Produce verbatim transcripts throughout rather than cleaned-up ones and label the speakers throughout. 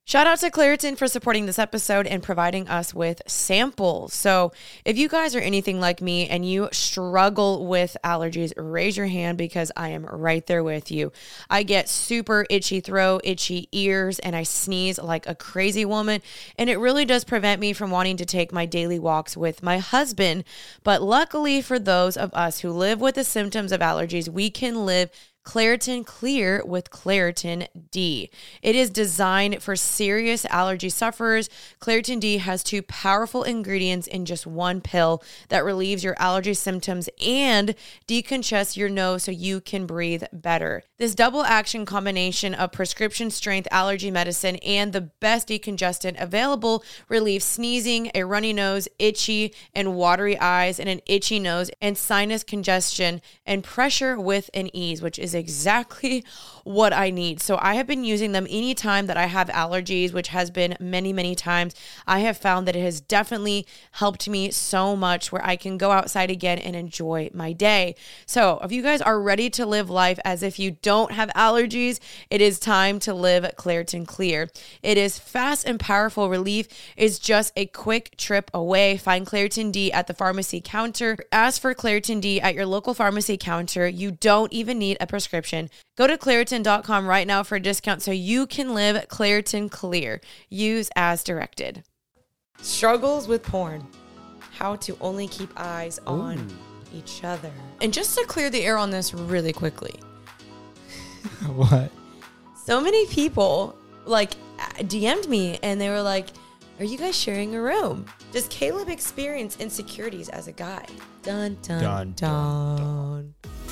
Speaker 1: Shout out to Claritin for supporting this episode and providing us with samples. So if you guys are anything like me and you struggle with allergies, raise your hand because I am right there with you. I get super itchy throat, itchy ears, and I sneeze like a crazy woman. And it really does prevent me from wanting to take my daily walks with my husband. But luckily for those of us who live with the symptoms of allergies, we can live Claritin Clear with Claritin D. It is designed for serious allergy sufferers. Claritin D has two powerful ingredients in just one pill that relieves your allergy symptoms and decongests your nose so you can breathe better. This double action combination of prescription strength allergy medicine and the best decongestant available relieves sneezing, a runny nose, itchy and watery eyes, and an itchy nose, and sinus congestion and pressure with an ease, which is exactly what I need. So I have been using them anytime that I have allergies, which has been many, many times. I have found that it has definitely helped me so much where I can go outside again and enjoy my day. So if you guys are ready to live life as if you don't have allergies, it is time to live Claritin Clear. It is fast and powerful relief. It's just a quick trip away. Find Claritin D at the pharmacy counter. Ask for Claritin D at your local pharmacy counter. You don't even need a prescription. Go to Claritin dot com right now for a discount so you can live Claritin Clear. Use as directed. Struggles with porn. How to only keep eyes on Ooh. each other. And just to clear the air on this really quickly.
Speaker 2: What?
Speaker 1: So many people like D M'd me and they were like, are you guys sharing a room? Does Caleb experience insecurities as a guy? Dun, dun, dun, dun. dun.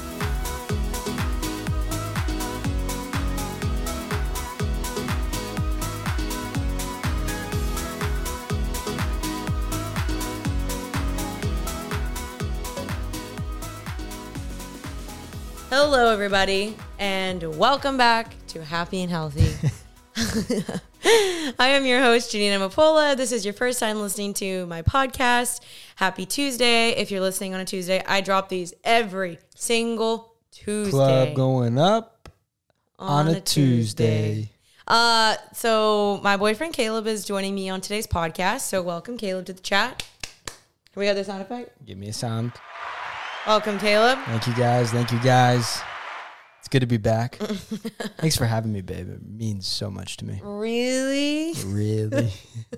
Speaker 1: Hello, everybody, and welcome back to Happy and Healthy. I am your host, Janina Mapola. This is your first time listening to my podcast. Happy Tuesday. If you're listening on a Tuesday, I drop these every single Tuesday.
Speaker 2: Club going up on, on a, a Tuesday.
Speaker 1: Tuesday. Uh, so my boyfriend Caleb is joining me on today's podcast. So welcome, Caleb, to the chat. We got the sound effect?
Speaker 2: Give me a sound.
Speaker 1: Welcome, Caleb.
Speaker 2: Thank you, guys. Thank you, guys. It's good to be back. Thanks for having me, babe. It means so much to me.
Speaker 1: Really?
Speaker 2: Really?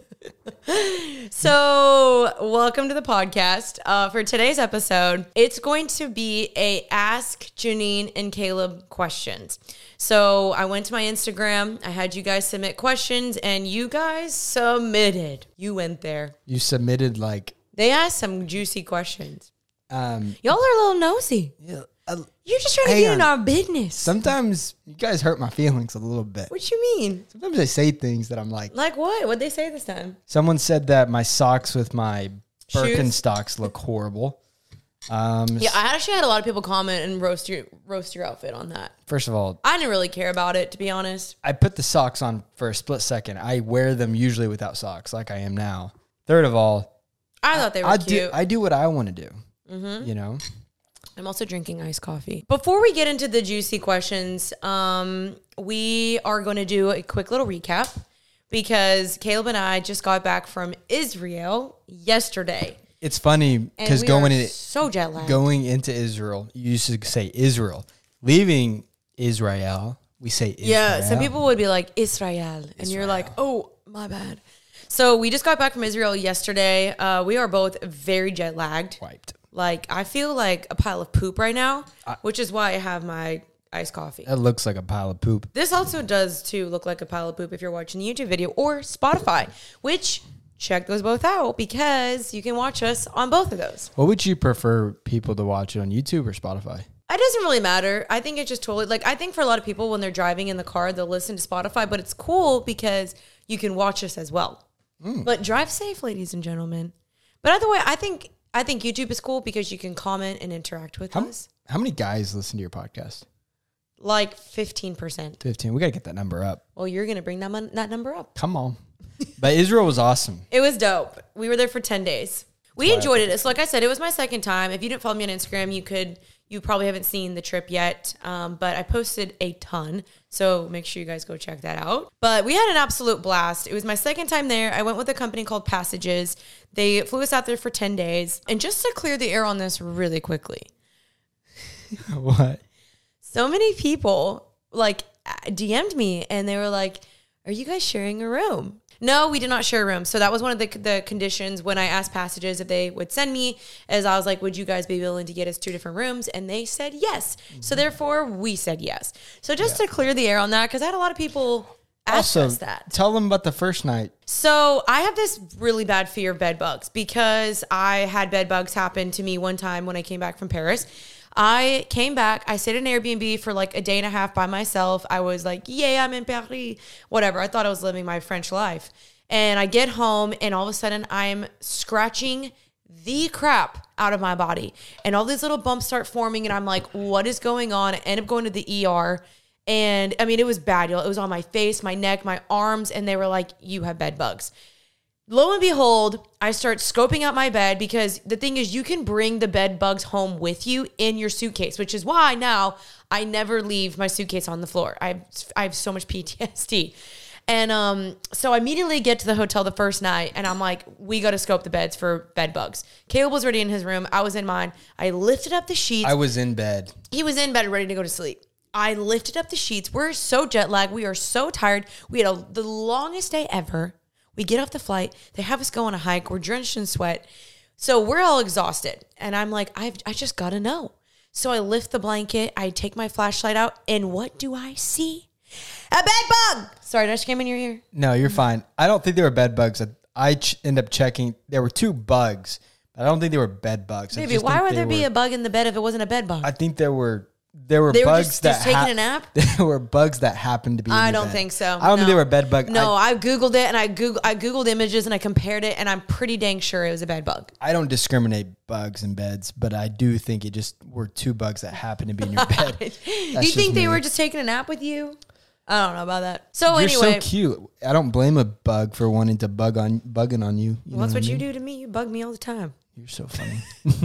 Speaker 1: So, welcome to the podcast. Uh, for today's episode, it's going to be a Ask Janine and Caleb questions. So, I went to my Instagram. I had you guys submit questions, and you guys submitted. You went there.
Speaker 2: You submitted like...
Speaker 1: They asked some juicy questions.
Speaker 2: Um,
Speaker 1: Y'all are a little nosy.
Speaker 2: Yeah, uh,
Speaker 1: You're just trying to get on. in our business.
Speaker 2: Sometimes you guys hurt my feelings a little bit.
Speaker 1: What you mean?
Speaker 2: Sometimes I say things that I'm like...
Speaker 1: Like what? What'd they say this time?
Speaker 2: Someone said that my socks with my Birkenstocks look horrible. Um,
Speaker 1: yeah, I actually had a lot of people comment and roast your roast your outfit on that.
Speaker 2: First of all...
Speaker 1: I didn't really care about it, to be honest.
Speaker 2: I put the socks on for a split second. I wear them usually without socks, like I am now. Third of all...
Speaker 1: I thought they were
Speaker 2: I
Speaker 1: cute.
Speaker 2: Do, I do what I want to do.
Speaker 1: Mm-hmm.
Speaker 2: You know,
Speaker 1: I'm also drinking iced coffee. Before we get into the juicy questions, um, we are going to do a quick little recap because Caleb and I just got back from Israel yesterday.
Speaker 2: It's funny because going in,
Speaker 1: so jet lagged.
Speaker 2: Going into Israel, you used to say Israel. Leaving Israel, we say Israel.
Speaker 1: Yeah, some people would be like Israel, and Israel. You're like, oh, my bad. So we just got back from Israel yesterday. Uh, we are both very jet lagged.
Speaker 2: Wiped.
Speaker 1: Like, I feel like a pile of poop right now,
Speaker 2: I,
Speaker 1: which is why I have my iced coffee.
Speaker 2: That looks like a pile of poop.
Speaker 1: This also does, too, look like a pile of poop if you're watching the YouTube video or Spotify, which check those both out because you can watch us on both of those.
Speaker 2: What would you prefer people to watch it on YouTube or Spotify?
Speaker 1: It doesn't really matter. I think it's just totally, like, I think for a lot of people when they're driving in the car, they'll listen to Spotify, but it's cool because you can watch us as well. Mm. But drive safe, ladies and gentlemen. But either way, I think... I think YouTube is cool because you can comment and interact with
Speaker 2: how,
Speaker 1: us.
Speaker 2: How many guys listen to your podcast?
Speaker 1: Like fifteen percent.
Speaker 2: fifteen. We got to get that number up.
Speaker 1: Well, you're going to bring that, mon- that number up.
Speaker 2: Come on. But Israel was awesome.
Speaker 1: It was dope. We were there for ten days. We enjoyed it. So like I said, it was my second time. If you didn't follow me on Instagram, you could You probably haven't seen the trip yet, um, but I posted a ton. So make sure you guys go check that out. But we had an absolute blast. It was my second time there. I went with a company called Passages. They flew us out there for ten days. And just to clear the air on this really quickly.
Speaker 2: What?
Speaker 1: So many people like D M'd me and they were like, are you guys sharing a room? No, we did not share a room. So that was one of the the conditions when I asked Passages if they would send me, as I was like, would you guys be willing to get us two different rooms? And they said yes. Mm-hmm. So therefore, we said yes. So just yeah. to clear the air on that, because I had a lot of people ask
Speaker 2: also,
Speaker 1: us that.
Speaker 2: Tell them about the first night.
Speaker 1: So I have this really bad fear of bed bugs because I had bed bugs happen to me one time when I came back from Paris. I came back, I stayed in an Airbnb for like a day and a half by myself. I was like, yeah, I'm in Paris, whatever. I thought I was living my French life. And I get home and all of a sudden I'm scratching the crap out of my body. And all these little bumps start forming and I'm like, what is going on? I end up going to the E R. And I mean, it was bad, y'all. It was on my face, my neck, my arms. And they were like, you have bed bugs. Lo and behold, I start scoping out my bed because the thing is you can bring the bed bugs home with you in your suitcase, which is why now I never leave my suitcase on the floor. I have, I have so much P T S D. And um, so I immediately get to the hotel the first night and I'm like, we got to scope the beds for bed bugs. Caleb was already in his room. I was in mine. I lifted up the sheets.
Speaker 2: I was in bed.
Speaker 1: He was in bed ready to go to sleep. I lifted up the sheets. We're so jet lagged. We are so tired. We had a, the longest day ever. We get off the flight. They have us go on a hike. We're drenched in sweat. So we're all exhausted. And I'm like, I've, I just got to know. So I lift the blanket. I take my flashlight out. And what do I see? A bed bug. Sorry, did I just came in your ear?
Speaker 2: No, you're fine. I don't think they were bed bugs. I ch- end up checking. There were two bugs. But I don't think they were bed bugs.
Speaker 1: Maybe. Why would there be a bug in the bed if it wasn't a bed bug?
Speaker 2: I think there were... There were
Speaker 1: they
Speaker 2: bugs
Speaker 1: were just,
Speaker 2: that
Speaker 1: just taking
Speaker 2: ha-
Speaker 1: a nap.
Speaker 2: There were bugs that happened to be.
Speaker 1: I
Speaker 2: in
Speaker 1: don't
Speaker 2: bed.
Speaker 1: think so.
Speaker 2: I don't
Speaker 1: no.
Speaker 2: think they were bed bug.
Speaker 1: No,
Speaker 2: I,
Speaker 1: I googled it and I googled I googled images and I compared it and I'm pretty dang sure it was a bed bug.
Speaker 2: I don't discriminate bugs in beds, but I do think it just were two bugs that happened to be in your bed.
Speaker 1: Do you think they me. were just taking a nap with you? I don't know about that. So
Speaker 2: You're
Speaker 1: anyway,
Speaker 2: so cute. I don't blame a bug for wanting to bug on bugging on you. you
Speaker 1: well, that's what, what
Speaker 2: I
Speaker 1: you
Speaker 2: mean?
Speaker 1: do to me. You bug me all the time.
Speaker 2: You're so funny.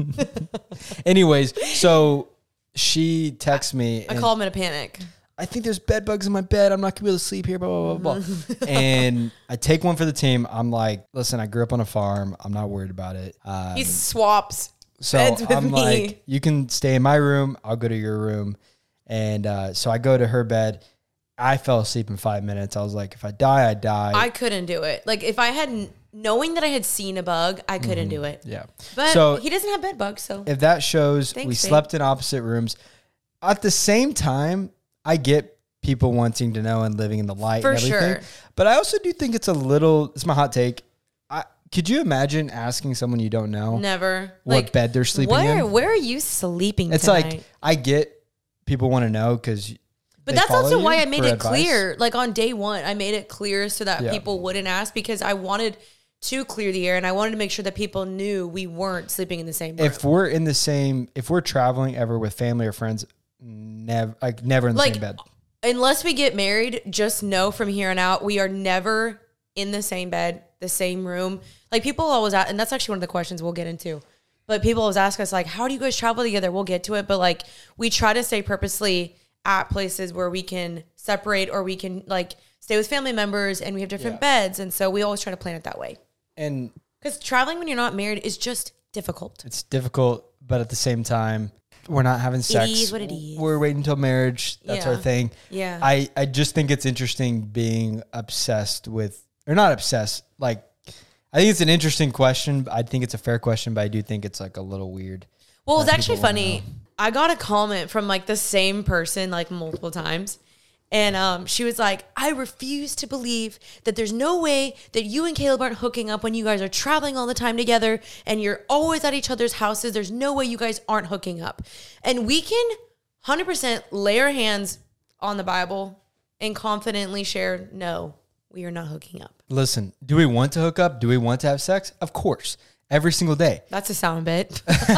Speaker 2: Anyways, so. She texts me.
Speaker 1: I call him in a panic.
Speaker 2: I think there's bed bugs in my bed. I'm not going to be able to sleep here, blah, blah, blah, blah. And I take one for the team. I'm like, listen, I grew up on a farm. I'm not worried about it. Um,
Speaker 1: he swaps
Speaker 2: so
Speaker 1: beds with
Speaker 2: I'm
Speaker 1: me.
Speaker 2: like, you can stay in my room. I'll go to your room. And uh, so I go to her bed. I fell asleep in five minutes. I was like, if I die, I die.
Speaker 1: I couldn't do it. Like, if I hadn't, knowing that I had seen a bug, I couldn't mm-hmm. do it.
Speaker 2: Yeah.
Speaker 1: But so he doesn't have bed bugs, so.
Speaker 2: If that shows,
Speaker 1: Thanks,
Speaker 2: we
Speaker 1: babe.
Speaker 2: slept in opposite rooms. At the same time, I get people wanting to know and living in the light
Speaker 1: For
Speaker 2: and everything.
Speaker 1: sure.
Speaker 2: But I also do think it's a little, it's my hot take. I, could you imagine asking someone you don't know?
Speaker 1: Never.
Speaker 2: What
Speaker 1: like,
Speaker 2: bed they're sleeping
Speaker 1: where,
Speaker 2: in?
Speaker 1: Where are you sleeping
Speaker 2: It's
Speaker 1: tonight?
Speaker 2: like, I get people want to know because
Speaker 1: But that's also why I made it
Speaker 2: advice.
Speaker 1: clear. Like on day one, I made it clear so that
Speaker 2: Yeah.
Speaker 1: people wouldn't ask because I wanted to clear the air and I wanted to make sure that people knew we weren't sleeping in the same room.
Speaker 2: If we're in the same, if we're traveling ever with family or friends, never, like never in the
Speaker 1: like,
Speaker 2: same bed.
Speaker 1: Unless we get married, just know from here on out, we are never in the same bed, the same room. Like people always ask, and that's actually one of the questions we'll get into. But people always ask us like, how do you guys travel together? We'll get to it. But like, we try to stay purposely at places where we can separate or we can like stay with family members and we have different yeah. beds. And so we always try to plan it that way.
Speaker 2: And
Speaker 1: because traveling when you're not married is just difficult.
Speaker 2: It's difficult, but at the same time, we're not having sex.
Speaker 1: It is what it is.
Speaker 2: We're waiting until marriage. That's
Speaker 1: yeah.
Speaker 2: our thing.
Speaker 1: Yeah.
Speaker 2: I, I just think it's interesting being obsessed with, or not obsessed. Like, I think it's an interesting question. I think it's a fair question, but I do think it's like a little weird.
Speaker 1: Well, it's actually funny. I got a comment from like the same person like multiple times. And um, she was like, I refuse to believe that there's no way that you and Caleb aren't hooking up when you guys are traveling all the time together and you're always at each other's houses. There's no way you guys aren't hooking up. And we can one hundred percent lay our hands on the Bible and confidently share, no, we are not hooking up.
Speaker 2: Listen, do we want to hook up? Do we want to have sex? Of course. Every single day.
Speaker 1: That's a sound bit.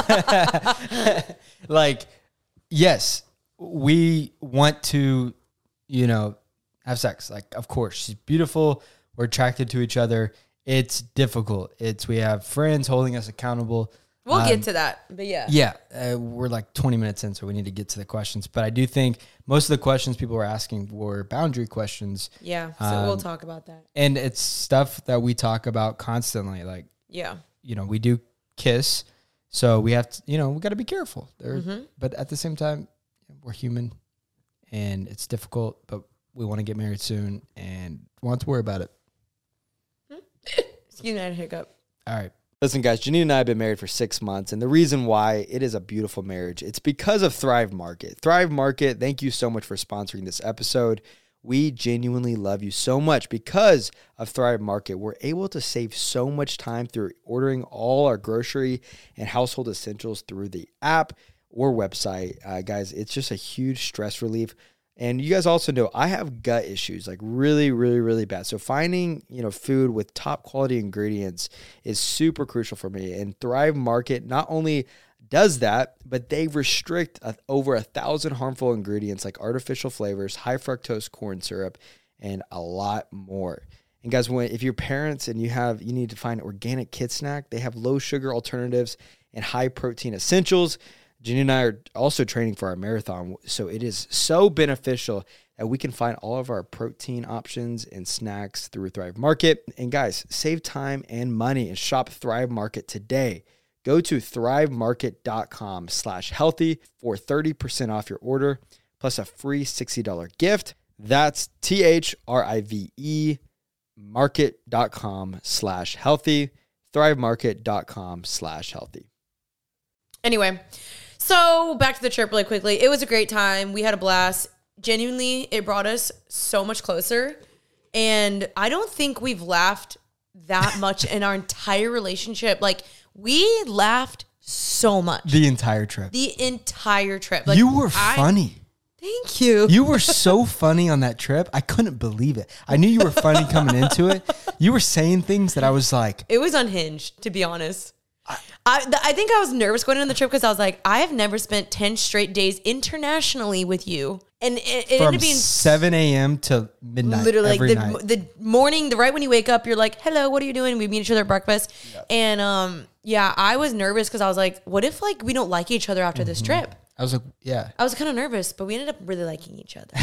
Speaker 2: Like, yes, we want to... you know, have sex. Like, of course, she's beautiful. We're attracted to each other. It's difficult. It's, we have friends holding us accountable.
Speaker 1: We'll
Speaker 2: Um,
Speaker 1: get to that, but yeah.
Speaker 2: Yeah, uh, we're like twenty minutes in, so we need to get to the questions. But I do think most of the questions people were asking were boundary questions.
Speaker 1: Yeah, so
Speaker 2: Um,
Speaker 1: we'll talk about that.
Speaker 2: And it's stuff that we talk about constantly. Like,
Speaker 1: Yeah.
Speaker 2: you know, we do kiss, so we have to, you know, we got to be careful. There,
Speaker 1: Mm-hmm.
Speaker 2: But at the same time, we're human, and it's difficult, but we want to get married soon and want to worry about it.
Speaker 1: Excuse me, I had a hiccup.
Speaker 2: All right. Listen, guys, Janine and I have been married for six months, and the reason why it is a beautiful marriage, it's because of Thrive Market. Thrive Market, thank you so much for sponsoring this episode. We genuinely love you so much. Because of Thrive Market, we're able to save so much time through ordering all our grocery and household essentials through the app or website. Uh, guys, it's just a huge stress relief. And you guys also know I have gut issues, like really, really, really bad. So finding, you know, food with top quality ingredients is super crucial for me. And Thrive Market not only does that, but they restrict a, over a thousand harmful ingredients like artificial flavors, high fructose corn syrup, and a lot more. And guys, when if you're parents and you have you need to find organic kid snack, they have low sugar alternatives and high protein essentials. Jenny and I are also training for our marathon, so it is so beneficial that we can find all of our protein options and snacks through Thrive Market. And guys, save time and money and shop Thrive Market today. Go to thrivemarket.com slash healthy for thirty percent off your order, plus a free sixty dollars gift. That's T-H-R-I-V-E market.com slash healthy, thrivemarket.com slash healthy.
Speaker 1: Anyway, so back to the trip really quickly. It was a great time. We had a blast. Genuinely, it brought us so much closer. And I don't think we've laughed that much in our entire relationship. Like, we laughed so much.
Speaker 2: The entire trip.
Speaker 1: The entire trip. Like,
Speaker 2: you were
Speaker 1: I,
Speaker 2: funny.
Speaker 1: Thank you.
Speaker 2: You were so funny on that trip. I couldn't believe it. I knew you were funny coming into it. You were saying things that I was like.
Speaker 1: It was unhinged, to be honest. I, I, th- I think I was nervous going on the trip because I was like, I have never spent ten straight days internationally with you. And it, it
Speaker 2: From
Speaker 1: ended up being
Speaker 2: seven a.m. to midnight.
Speaker 1: Literally,
Speaker 2: every
Speaker 1: like the,
Speaker 2: night.
Speaker 1: the morning, the right when you wake up, you're like, hello, what are you doing? We meet each other at breakfast. Yep. And um, yeah, I was nervous because I was like, what if like we don't like each other after mm-hmm. this trip?
Speaker 2: I was like, yeah.
Speaker 1: I was kind of nervous, but we ended up really liking each other.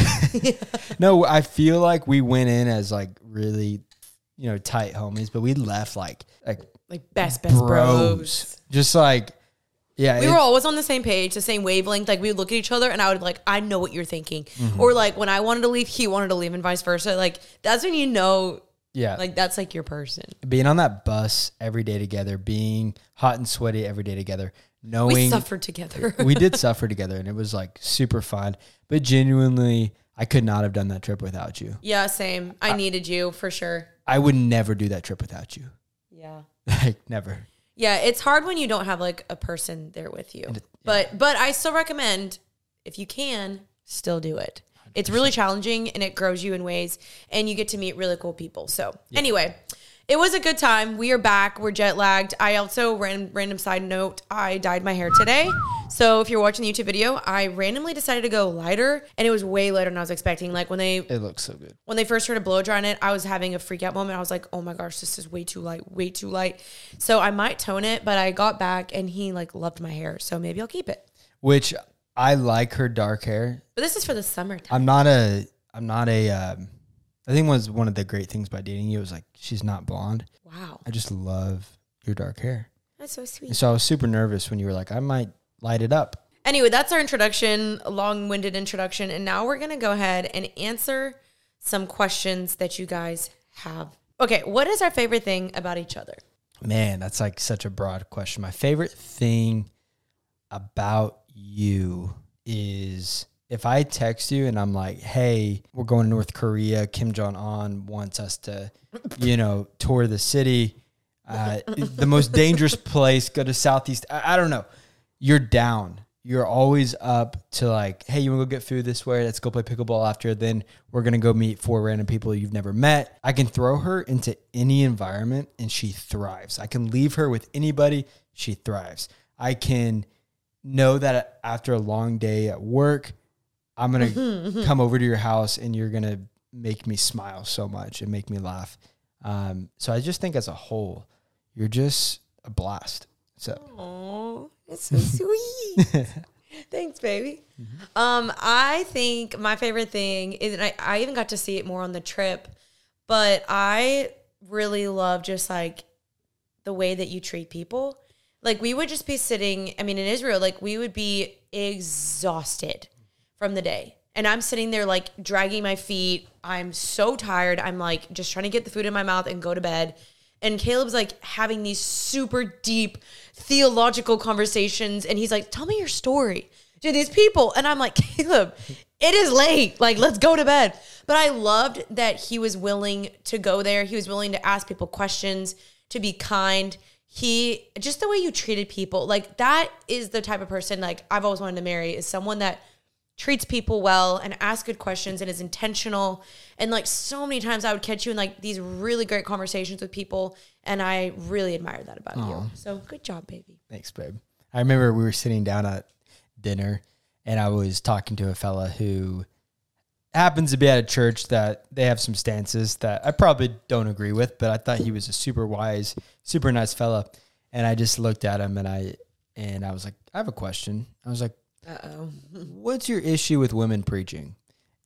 Speaker 2: No, I feel like we went in as like really, you know, tight homies, but we left like like
Speaker 1: like best best bros. bros.
Speaker 2: Just like, yeah.
Speaker 1: We
Speaker 2: it,
Speaker 1: were always on the same page, the same wavelength. Like we would look at each other and I would be like, I know what you're thinking. Mm-hmm. Or like when I wanted to leave, he wanted to leave and vice versa. Like that's when you know,
Speaker 2: yeah,
Speaker 1: like that's like your person.
Speaker 2: Being on that bus every day together, being hot and sweaty every day together. Knowing
Speaker 1: we suffered together.
Speaker 2: We did suffer together and it was like super fun, but genuinely I could not have done that trip without you.
Speaker 1: Yeah, same. I, I needed you for sure.
Speaker 2: I would never do that trip without you.
Speaker 1: Yeah.
Speaker 2: Like never.
Speaker 1: Yeah. It's hard when you don't have like a person there with you, it, but, yeah. but I still recommend if you can still do it. one hundred percent. It's really challenging and it grows you in ways and you get to meet really cool people. So yeah. Anyway, it was a good time. We are back. We're jet lagged. I also, random, random side note, I dyed my hair today. So if you're watching the YouTube video, I randomly decided to go lighter and it was way lighter than I was expecting. Like when they,
Speaker 2: it looks so good.
Speaker 1: When they first started blow drying it, I was having a freak out moment. I was like, oh my gosh, this is way too light, way too light. So I might tone it, but I got back and he like loved my hair. So maybe I'll keep it.
Speaker 2: Which I like her dark hair.
Speaker 1: But this is for the summertime.
Speaker 2: I'm not a, I'm not a, um, I think was one of the great things by dating you was like, she's not blonde.
Speaker 1: Wow.
Speaker 2: I just love your dark hair.
Speaker 1: That's so sweet.
Speaker 2: And so I was super nervous when you were like, I might light it up.
Speaker 1: Anyway, that's our introduction, a long-winded introduction. And now we're going to go ahead and answer some questions that you guys have. Okay, what is our favorite thing about each other?
Speaker 2: Man, that's like such a broad question. My favorite thing about you is if I text you and I'm like, hey, we're going to North Korea, Kim Jong-un wants us to, you know, tour the city, uh, the most dangerous place, go to Southeast. I, I don't know. You're down. You're always up to like, hey, you want to go get food this way? Let's go play pickleball after. Then we're going to go meet four random people you've never met. I can throw her into any environment and she thrives. I can leave her with anybody. She thrives. I can know that after a long day at work, I'm going to mm-hmm, mm-hmm. come over to your house and you're going to make me smile so much and make me laugh. Um, so I just think as a whole, you're just a blast. So,
Speaker 1: oh, it's so sweet. Thanks, baby. Mm-hmm. Um, I think my favorite thing is, and I, I even got to see it more on the trip, but I really love just like the way that you treat people. Like we would just be sitting, I mean, in Israel, like we would be exhausted from the day. And I'm sitting there like dragging my feet. I'm so tired. I'm like just trying to get the food in my mouth and go to bed. And Caleb's like having these super deep theological conversations. And he's like, tell me your story to these people. And I'm like, Caleb, it is late. Like, let's go to bed. But I loved that he was willing to go there. He was willing to ask people questions, to be kind. He, just the way you treated people, like that is the type of person like I've always wanted to marry, is someone that treats people well and asks good questions and is intentional. And like so many times I would catch you in like these really great conversations with people. And I really admire that about Aww. you. So good job, baby.
Speaker 2: Thanks, babe. I remember we were sitting down at dinner and I was talking to a fella who happens to be at a church that they have some stances that I probably don't agree with, but I thought he was a super wise, super nice fella. And I just looked at him and I, and I was like, I have a question. I was like, uh-oh. What's your issue with women preaching?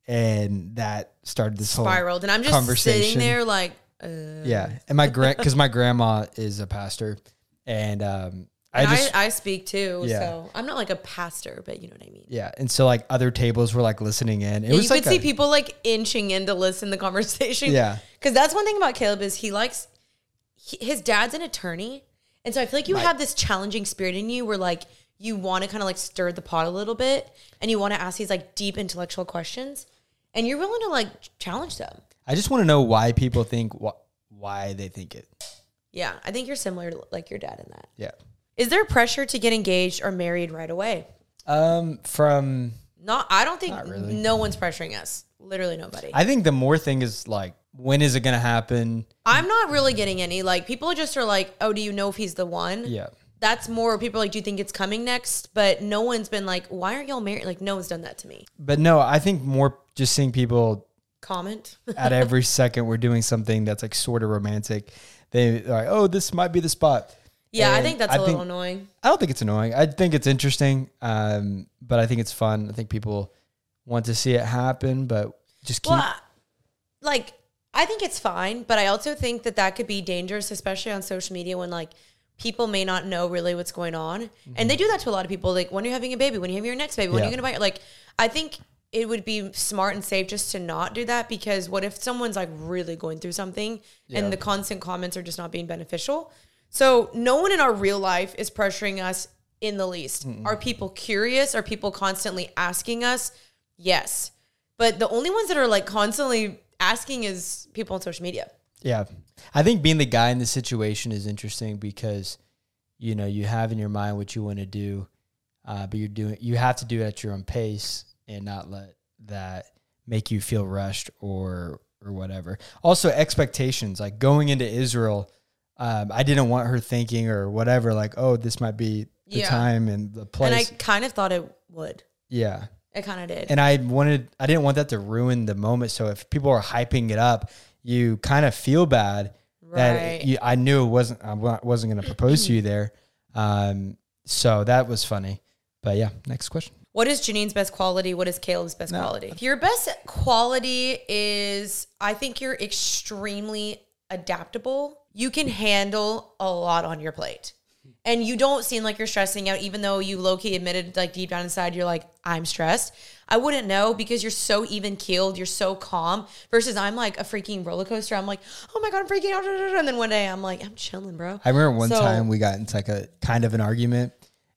Speaker 2: And that started this
Speaker 1: spiraled.
Speaker 2: whole
Speaker 1: and I'm just
Speaker 2: conversation.
Speaker 1: Sitting there like, uh.
Speaker 2: yeah. And my grand, cause my grandma is a pastor and, um, I
Speaker 1: and
Speaker 2: just,
Speaker 1: I, I speak too.
Speaker 2: Yeah.
Speaker 1: So I'm not like a pastor, but you know what I mean?
Speaker 2: Yeah. And so like other tables were like listening in. It
Speaker 1: yeah,
Speaker 2: was
Speaker 1: you
Speaker 2: like
Speaker 1: could
Speaker 2: a,
Speaker 1: see people like inching in to listen to the conversation.
Speaker 2: Yeah.
Speaker 1: Cause that's one thing about Caleb is he likes, he, his dad's an attorney. And so I feel like you
Speaker 2: right.
Speaker 1: have this challenging spirit in you where like, you want to kind of like stir the pot a little bit and you want to ask these like deep intellectual questions and you're willing to like challenge them.
Speaker 2: I just want to know why people think wh- why they think it.
Speaker 1: Yeah. I think you're similar to like your dad in that.
Speaker 2: Yeah.
Speaker 1: Is there pressure to get engaged or married right away?
Speaker 2: Um, from
Speaker 1: not, I don't think
Speaker 2: really.
Speaker 1: no one's pressuring us. Literally nobody.
Speaker 2: I think the more thing is like, when is it going to happen?
Speaker 1: I'm not really getting any, like people just are like, oh, do you know if he's the one?
Speaker 2: Yeah.
Speaker 1: That's more people are like, do you think it's coming next? But no one's been like, why aren't y'all married? Like, no one's done that to me.
Speaker 2: But no, I think more just seeing people
Speaker 1: comment
Speaker 2: at every second we're doing something that's like sort of romantic. They are like, oh, this might be the spot.
Speaker 1: Yeah,
Speaker 2: and
Speaker 1: I think that's
Speaker 2: I
Speaker 1: a little
Speaker 2: think,
Speaker 1: annoying.
Speaker 2: I don't think it's annoying. I think it's interesting, um, but I think it's fun. I think people want to see it happen, but just keep.
Speaker 1: Well, like, I think it's fine, but I also think that that could be dangerous, especially on social media when like, people may not know really what's going on. Mm-hmm. And they do that to a lot of people. Like, when you're having a baby, when you have your next baby, when yeah. you're going to buy, like, I think it would be smart and safe just to not do that because what if someone's like really going through something yeah. and the constant comments are just not being beneficial? So no one in our real life is pressuring us in the least. Mm-mm. Are people curious? Are people constantly asking us? Yes. But the only ones that are like constantly asking is people on social media.
Speaker 2: Yeah. I think being the guy in the situation is interesting because, you know, you have in your mind what you want to do, uh, but you're doing, you have to do it at your own pace and not let that make you feel rushed or, or whatever. Also expectations, like going into Israel, um, I didn't want her thinking or whatever, like, oh, this might be the yeah. time and the place.
Speaker 1: And I kind of thought it would.
Speaker 2: Yeah.
Speaker 1: I kind of did.
Speaker 2: And I wanted, I didn't want that to ruin the moment. So if people are hyping it up, you kind of feel bad right. that you, I knew it wasn't, I wasn't going to propose to you there. Um, so that was funny, but yeah, next question.
Speaker 1: What is Janine's best quality? What is Caleb's best no. quality? Your best quality is, I think you're extremely adaptable. You can handle a lot on your plate. And you don't seem like you're stressing out, even though you low-key admitted, like deep down inside, you're like, I'm stressed. I wouldn't know because you're so even-keeled. You're so calm versus I'm like a freaking roller coaster. I'm like, oh my God, I'm freaking out. And then one day I'm like, I'm chilling, bro.
Speaker 2: I remember one so, time we got into like a kind of an argument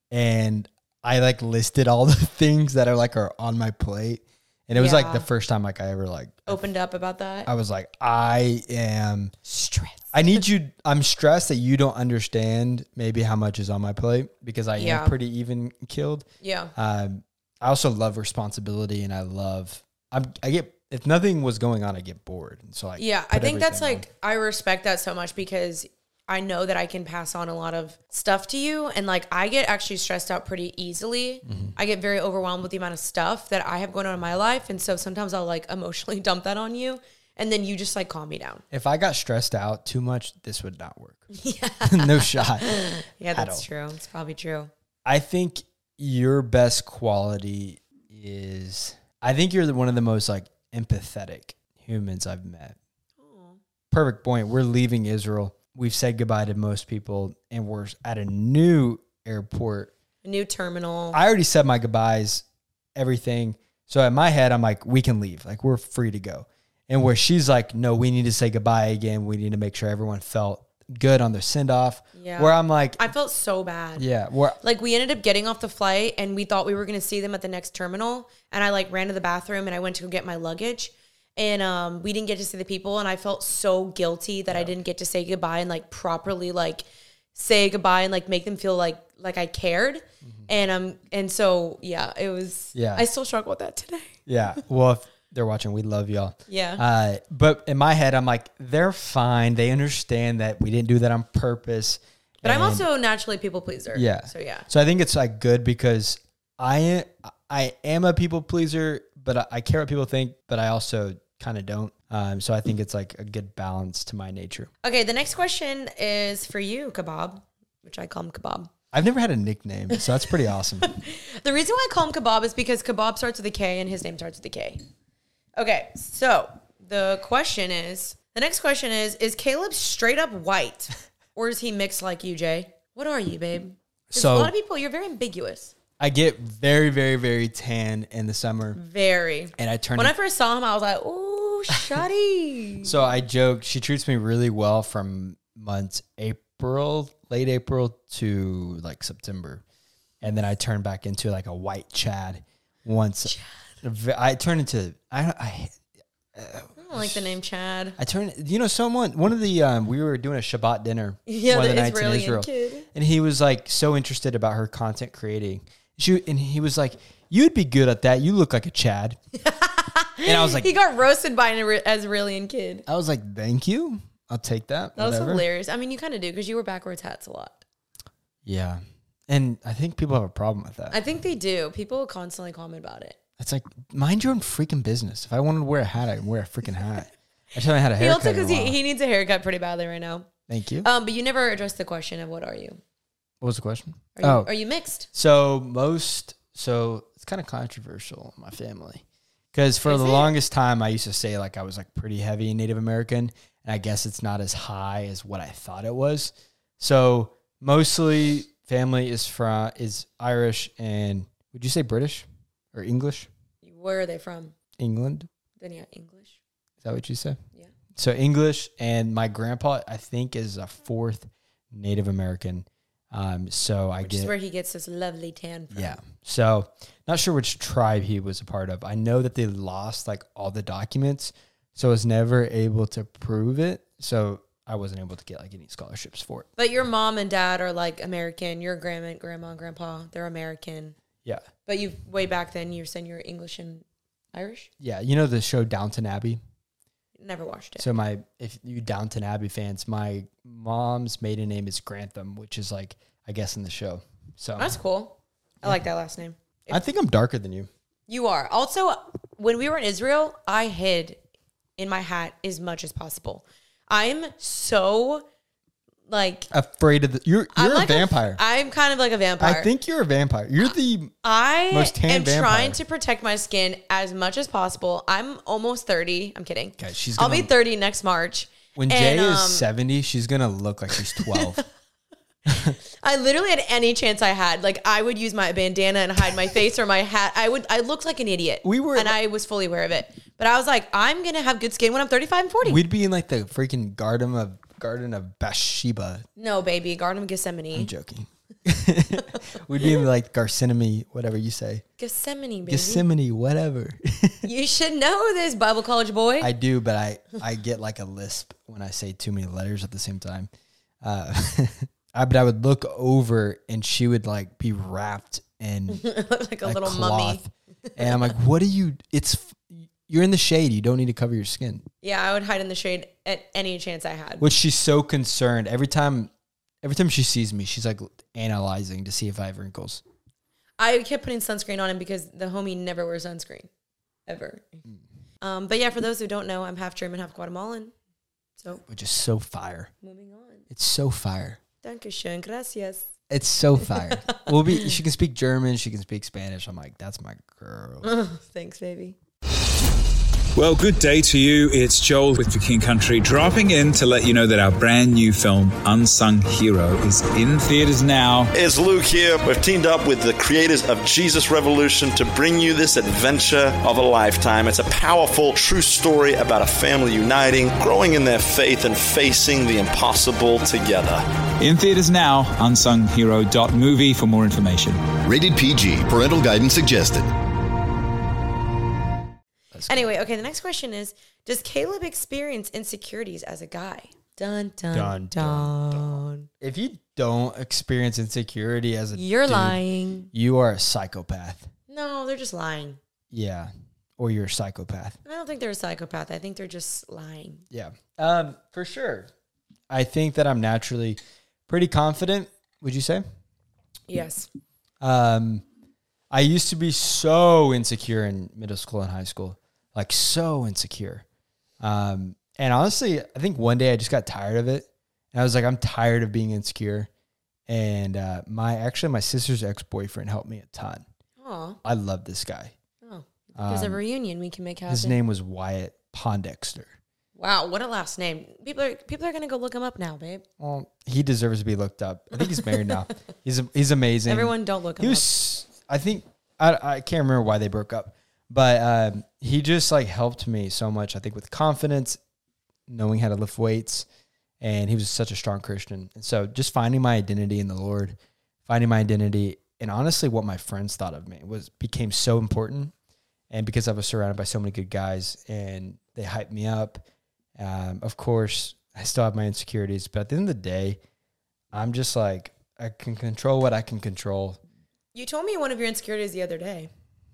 Speaker 2: and I like listed all the things that are like are on my plate. And it was yeah. like the first time like I ever like
Speaker 1: opened up about that.
Speaker 2: I was like, I am
Speaker 1: stressed.
Speaker 2: I need you. I'm stressed that you don't understand maybe how much is on my plate because I yeah. am pretty even killed.
Speaker 1: Yeah.
Speaker 2: Um, I also love responsibility and I love, I'm, I get, if nothing was going on, I get bored. And so I,
Speaker 1: yeah, I think that's like, on. I respect that so much because I know that I can pass on a lot of stuff to you. And like, I get actually stressed out pretty easily. Mm-hmm. I get very overwhelmed with the amount of stuff that I have going on in my life. And so sometimes I'll like emotionally dump that on you. And then you just like calm me down.
Speaker 2: If I got stressed out too much, this would not work.
Speaker 1: Yeah.
Speaker 2: No shot.
Speaker 1: Yeah, that's true. It's probably true.
Speaker 2: I think your best quality is, I think you're the, one of the most like empathetic humans I've met. Aww. Perfect point. We're leaving Israel. We've said goodbye to most people and we're at a new airport.
Speaker 1: A new terminal.
Speaker 2: I already said my goodbyes, everything. So in my head, I'm like, we can leave. Like we're free to go. And where she's like, no, we need to say goodbye again. We need to make sure everyone felt good on their send off.
Speaker 1: Yeah.
Speaker 2: Where I'm like,
Speaker 1: I felt so bad.
Speaker 2: Yeah. Where
Speaker 1: like we ended up getting off the flight and we thought we were going to see them at the next terminal. And I like ran to the bathroom and I went to go get my luggage and um, we didn't get to see the people. And I felt so guilty that yeah. I didn't get to say goodbye and like properly like say goodbye and like make them feel like, like I cared. Mm-hmm. And, um, and so, yeah, it was, yeah, I still struggle with that today.
Speaker 2: Yeah. Well, if they're watching, we love y'all.
Speaker 1: Yeah.
Speaker 2: Uh, but in my head, I'm like, they're fine. They understand that we didn't do that on purpose.
Speaker 1: But and I'm also naturally a people pleaser.
Speaker 2: Yeah.
Speaker 1: So yeah.
Speaker 2: So I think it's like good because I I am a people pleaser, but I, I care what people think, but I also kind of don't. Um, so I think it's like a good balance to my nature.
Speaker 1: Okay. The next question is for you, Kebab, which I call him Kebab.
Speaker 2: I've never had a nickname, so that's pretty awesome.
Speaker 1: The reason why I call him Kebab is because Kebab starts with a K and his name starts with a K. Okay, so the question is, the next question is, is Caleb straight up white or is he mixed like you, Jay? What are you, babe? So a lot of people, you're very ambiguous.
Speaker 2: I get very, very, very tan in the summer.
Speaker 1: Very.
Speaker 2: And I turn.
Speaker 1: When I first saw him, I was like, ooh, shawty.
Speaker 2: So I joked, she treats me really well from months April, late April to like September. And then I turn back into like a white Chad once. Chad. I turned into I I, uh,
Speaker 1: I don't like the name Chad.
Speaker 2: I turned you know someone one of the um, we were doing a Shabbat dinner
Speaker 1: yeah
Speaker 2: one
Speaker 1: the
Speaker 2: of the nights
Speaker 1: Israeli
Speaker 2: in Israel
Speaker 1: kid.
Speaker 2: And he was like so interested about her content creating. She and he was like, you'd be good at that. You look like a Chad. And I was like,
Speaker 1: he got roasted by an Israeli kid.
Speaker 2: I was like, thank you. I'll take that.
Speaker 1: That
Speaker 2: whatever.
Speaker 1: was hilarious. I mean, you kind of do because you wear backwards hats a lot.
Speaker 2: Yeah, and I think people have a problem with that.
Speaker 1: I think they do. People constantly comment about it.
Speaker 2: It's like, mind your own freaking business. If I wanted to wear a hat, I can wear a freaking hat. I tell I had a haircut.
Speaker 1: He also, because he, he needs a haircut pretty badly right now.
Speaker 2: Thank you.
Speaker 1: Um, but you never addressed the question of what are you?
Speaker 2: What was the question?
Speaker 1: Are you,
Speaker 2: oh,
Speaker 1: are you mixed?
Speaker 2: So most, so it's kind of controversial in my family because for Is the it? longest time I used to say like I was like pretty heavy Native American, and I guess it's not as high as what I thought it was. So mostly family is from is Irish and would you say British? Or English?
Speaker 1: Where are they from?
Speaker 2: England.
Speaker 1: Then yeah, English.
Speaker 2: Is that what you said?
Speaker 1: Yeah.
Speaker 2: So English, and my grandpa, I think, is a fourth Native American. Um, so I
Speaker 1: which
Speaker 2: get
Speaker 1: is where he gets this lovely tan from.
Speaker 2: Yeah. So not sure which tribe he was a part of. I know that they lost like all the documents, so I was never able to prove it. So I wasn't able to get like any scholarships for it.
Speaker 1: But your mom and dad are like American. Your grandma, grandma, and grandpa, they're American.
Speaker 2: Yeah.
Speaker 1: But you way back then you were saying you were English and Irish?
Speaker 2: Yeah. You know the show Downton Abbey?
Speaker 1: Never watched it.
Speaker 2: So my if you Downton Abbey fans, my mom's maiden name is Grantham, which is like I guess in the show. So
Speaker 1: that's cool. I yeah. like that last name.
Speaker 2: I think I'm darker than you.
Speaker 1: You are. Also, when we were in Israel, I hid in my hat as much as possible. I'm so like
Speaker 2: afraid of the you're you're
Speaker 1: like
Speaker 2: a vampire.
Speaker 1: A, I'm kind of like a vampire.
Speaker 2: I think you're a vampire. You're the
Speaker 1: I
Speaker 2: most tan
Speaker 1: am
Speaker 2: vampire.
Speaker 1: trying to protect my skin as much as possible. I'm almost thirty. I'm kidding.
Speaker 2: Okay, she's
Speaker 1: gonna,
Speaker 2: I'll
Speaker 1: be thirty next March.
Speaker 2: When Jay and, um, is seventy, she's gonna look like she's twelve.
Speaker 1: I literally had any chance I had. Like I would use my bandana and hide my face or my hat. I would. I looked like an idiot.
Speaker 2: We were,
Speaker 1: and I was fully aware of it. But I was like, I'm gonna have good skin when I'm thirty-five and forty.
Speaker 2: We'd be in like the freaking garden of Garden of Bathsheba.
Speaker 1: No, baby, Garden of Gethsemane.
Speaker 2: I'm joking. We'd be in like Garcinemie, whatever you say.
Speaker 1: Gethsemane, baby.
Speaker 2: Gethsemane, whatever.
Speaker 1: You should know this, Bible college boy.
Speaker 2: I do, but I, I get like a lisp when I say too many letters at the same time. Uh, I, but I would look over and she would like be wrapped in
Speaker 1: like a, a little
Speaker 2: cloth. Mummy. And I'm like, what are you? It's you're in the shade. You don't need to cover your skin.
Speaker 1: Yeah, I would hide in the shade at any chance I had.
Speaker 2: Which she's so concerned every time. Every time she sees me, she's like analyzing to see if I have wrinkles.
Speaker 1: I kept putting sunscreen on him because the homie never wears sunscreen, ever. Mm. Um, but yeah, for those who don't know, I'm half German, half Guatemalan. So,
Speaker 2: which is so fire.
Speaker 1: Moving on.
Speaker 2: It's so fire.
Speaker 1: Dankeschön, gracias.
Speaker 2: It's so fire. We'll be. She can speak German. She can speak Spanish. I'm like, that's my girl.
Speaker 1: Oh, thanks, baby.
Speaker 3: Well, good day to you. It's Joel with The King Country dropping in to let you know that our brand new film, Unsung Hero, is in theaters now.
Speaker 4: It's Luke here. We've teamed up with the creators of Jesus Revolution to bring you this adventure of a lifetime. It's a powerful, true story about a family uniting, growing in their faith, and facing the impossible together.
Speaker 3: In theaters now, unsung hero dot movie for more information.
Speaker 5: Rated P G. Parental guidance suggested.
Speaker 1: Anyway, okay, the next question is, does Caleb experience insecurities as a guy? Dun, dun, dun, dun. dun.
Speaker 2: If you don't experience insecurity as a
Speaker 1: You're
Speaker 2: dude,
Speaker 1: lying.
Speaker 2: You are a psychopath.
Speaker 1: No, they're just lying.
Speaker 2: Yeah. Or you're a psychopath.
Speaker 1: I don't think they're a psychopath. I think they're just lying.
Speaker 2: Yeah. Um, for sure. I think that I'm naturally pretty confident, would you say?
Speaker 1: Yes.
Speaker 2: Um, I used to be so insecure in middle school and high school. Like so insecure. Um, and honestly, I think one day I just got tired of it. And I was like, I'm tired of being insecure. And uh, my actually my sister's ex-boyfriend helped me a ton.
Speaker 1: Oh.
Speaker 2: I love this guy.
Speaker 1: Oh. There's
Speaker 2: Um,
Speaker 1: a reunion we can make happen.
Speaker 2: His name was Wyatt Pondexter.
Speaker 1: Wow, what a last name. People are people are gonna go look him up now, babe.
Speaker 2: Well, he deserves to be looked up. I think he's married now. He's he's amazing.
Speaker 1: Everyone don't look him
Speaker 2: He
Speaker 1: up.
Speaker 2: was, I think, I, I can't remember why they broke up. But um, he just like helped me so much, I think, with confidence, knowing how to lift weights. And he was such a strong Christian. And so just finding my identity in the Lord, finding my identity, and honestly what my friends thought of me was became so important. And because I was surrounded by so many good guys and they hyped me up, um, of course, I still have my insecurities. But at the end of the day, I'm just like, I can control what I can control.
Speaker 1: You told me one of your insecurities the other day.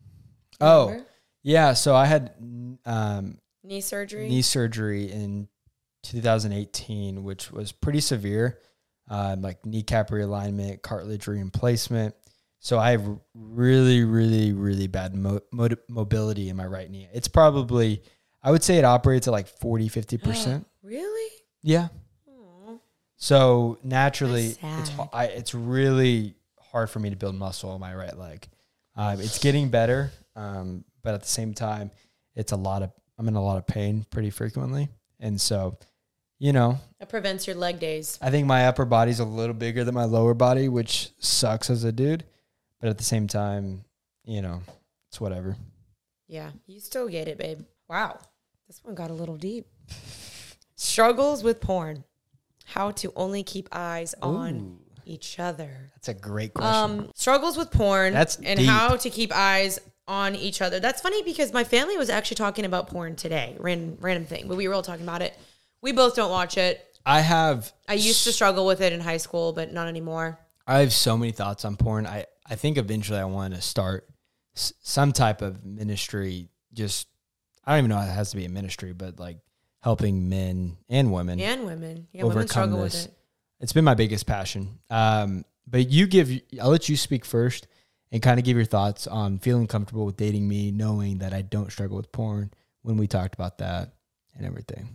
Speaker 2: Oh,
Speaker 1: Remember?
Speaker 2: yeah. So I had um,
Speaker 1: Knee surgery?
Speaker 2: knee surgery in two thousand eighteen, which was pretty severe, um, like kneecap realignment, cartilage replacement. So I have really, really, really bad mo- mo- mobility in my right knee. It's probably, I would say it operates at like forty, fifty percent.
Speaker 1: Really?
Speaker 2: Yeah.
Speaker 1: Aw.
Speaker 2: So naturally,
Speaker 1: That's
Speaker 2: it's,
Speaker 1: sad.
Speaker 2: ho- I, it's really hard for me to build muscle on my right leg. Um, it's getting better. Um, but at the same time, it's a lot of, I'm in a lot of pain pretty frequently. And so, you know,
Speaker 1: That prevents your leg days.
Speaker 2: I think my upper body's a little bigger than my lower body, which sucks as a dude. But at the same time, you know, it's whatever.
Speaker 1: Yeah, you still get it, babe. Wow. This one got a little deep. Struggles with porn. How to only keep eyes on
Speaker 2: Ooh.
Speaker 1: each other.
Speaker 2: That's a great question.
Speaker 1: Um, struggles with porn.
Speaker 2: That's
Speaker 1: and
Speaker 2: deep.
Speaker 1: how to keep eyes on each other. That's funny because my family was actually talking about porn today. Random, random thing, but we were all talking about it. We both don't watch it.
Speaker 2: I have,
Speaker 1: I used to struggle with it in high school, but not anymore.
Speaker 2: I have so many thoughts on porn. I, I think eventually I want to start s- some type of ministry. Just, I don't even know if it has to be a ministry, but like helping men and women
Speaker 1: And women. Yeah, women
Speaker 2: overcome
Speaker 1: struggle
Speaker 2: this.
Speaker 1: with it.
Speaker 2: It's been my biggest passion. Um, but you give, I'll let you speak first and kind of give your thoughts on feeling comfortable with dating me, knowing that I don't struggle with porn when we talked about that and everything.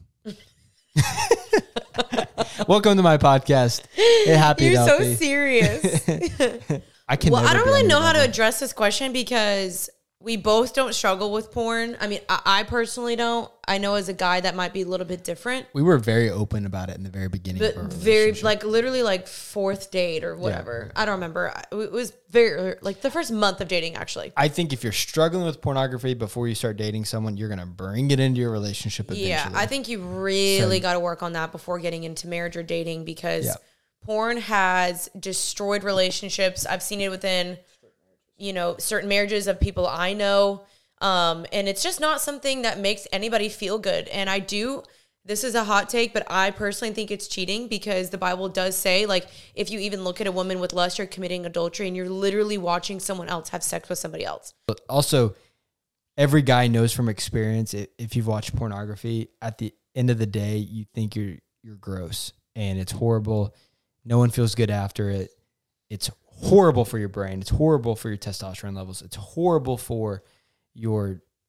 Speaker 2: Welcome to my podcast. Hey, happy
Speaker 1: You're
Speaker 2: and
Speaker 1: so
Speaker 2: healthy.
Speaker 1: serious.
Speaker 2: I can.
Speaker 1: Well,
Speaker 2: never
Speaker 1: I don't
Speaker 2: be
Speaker 1: really
Speaker 2: on
Speaker 1: know
Speaker 2: your
Speaker 1: how to
Speaker 2: level.
Speaker 1: address this question because we both don't struggle with porn. I mean, I, I personally don't. I know as a guy that might be a little bit different.
Speaker 2: We were very open about it in the very beginning
Speaker 1: But
Speaker 2: of our
Speaker 1: very,
Speaker 2: relationship.
Speaker 1: like, literally, like, fourth date or whatever. I don't remember. It was very, like, the first month of dating, actually.
Speaker 2: I think if you're struggling with pornography before you start dating someone, you're gonna bring it into your relationship eventually.
Speaker 1: Yeah, I think you really
Speaker 2: So-
Speaker 1: got to work on that before getting into marriage or dating because
Speaker 2: Yeah.
Speaker 1: porn has destroyed relationships. I've seen it within, you know, certain marriages of people I know. Um, and it's just not something that makes anybody feel good. And I do, this is a hot take, but I personally think it's cheating because the Bible does say, like, if you even look at a woman with lust, you're committing adultery and you're literally watching someone else have sex with somebody else.
Speaker 2: But also, every guy knows from experience, i- if you've watched pornography, at the end of the day, you think you're you're gross and it's horrible. No one feels good after it. It's horrible for your brain. It's horrible for your testosterone levels. It's horrible for your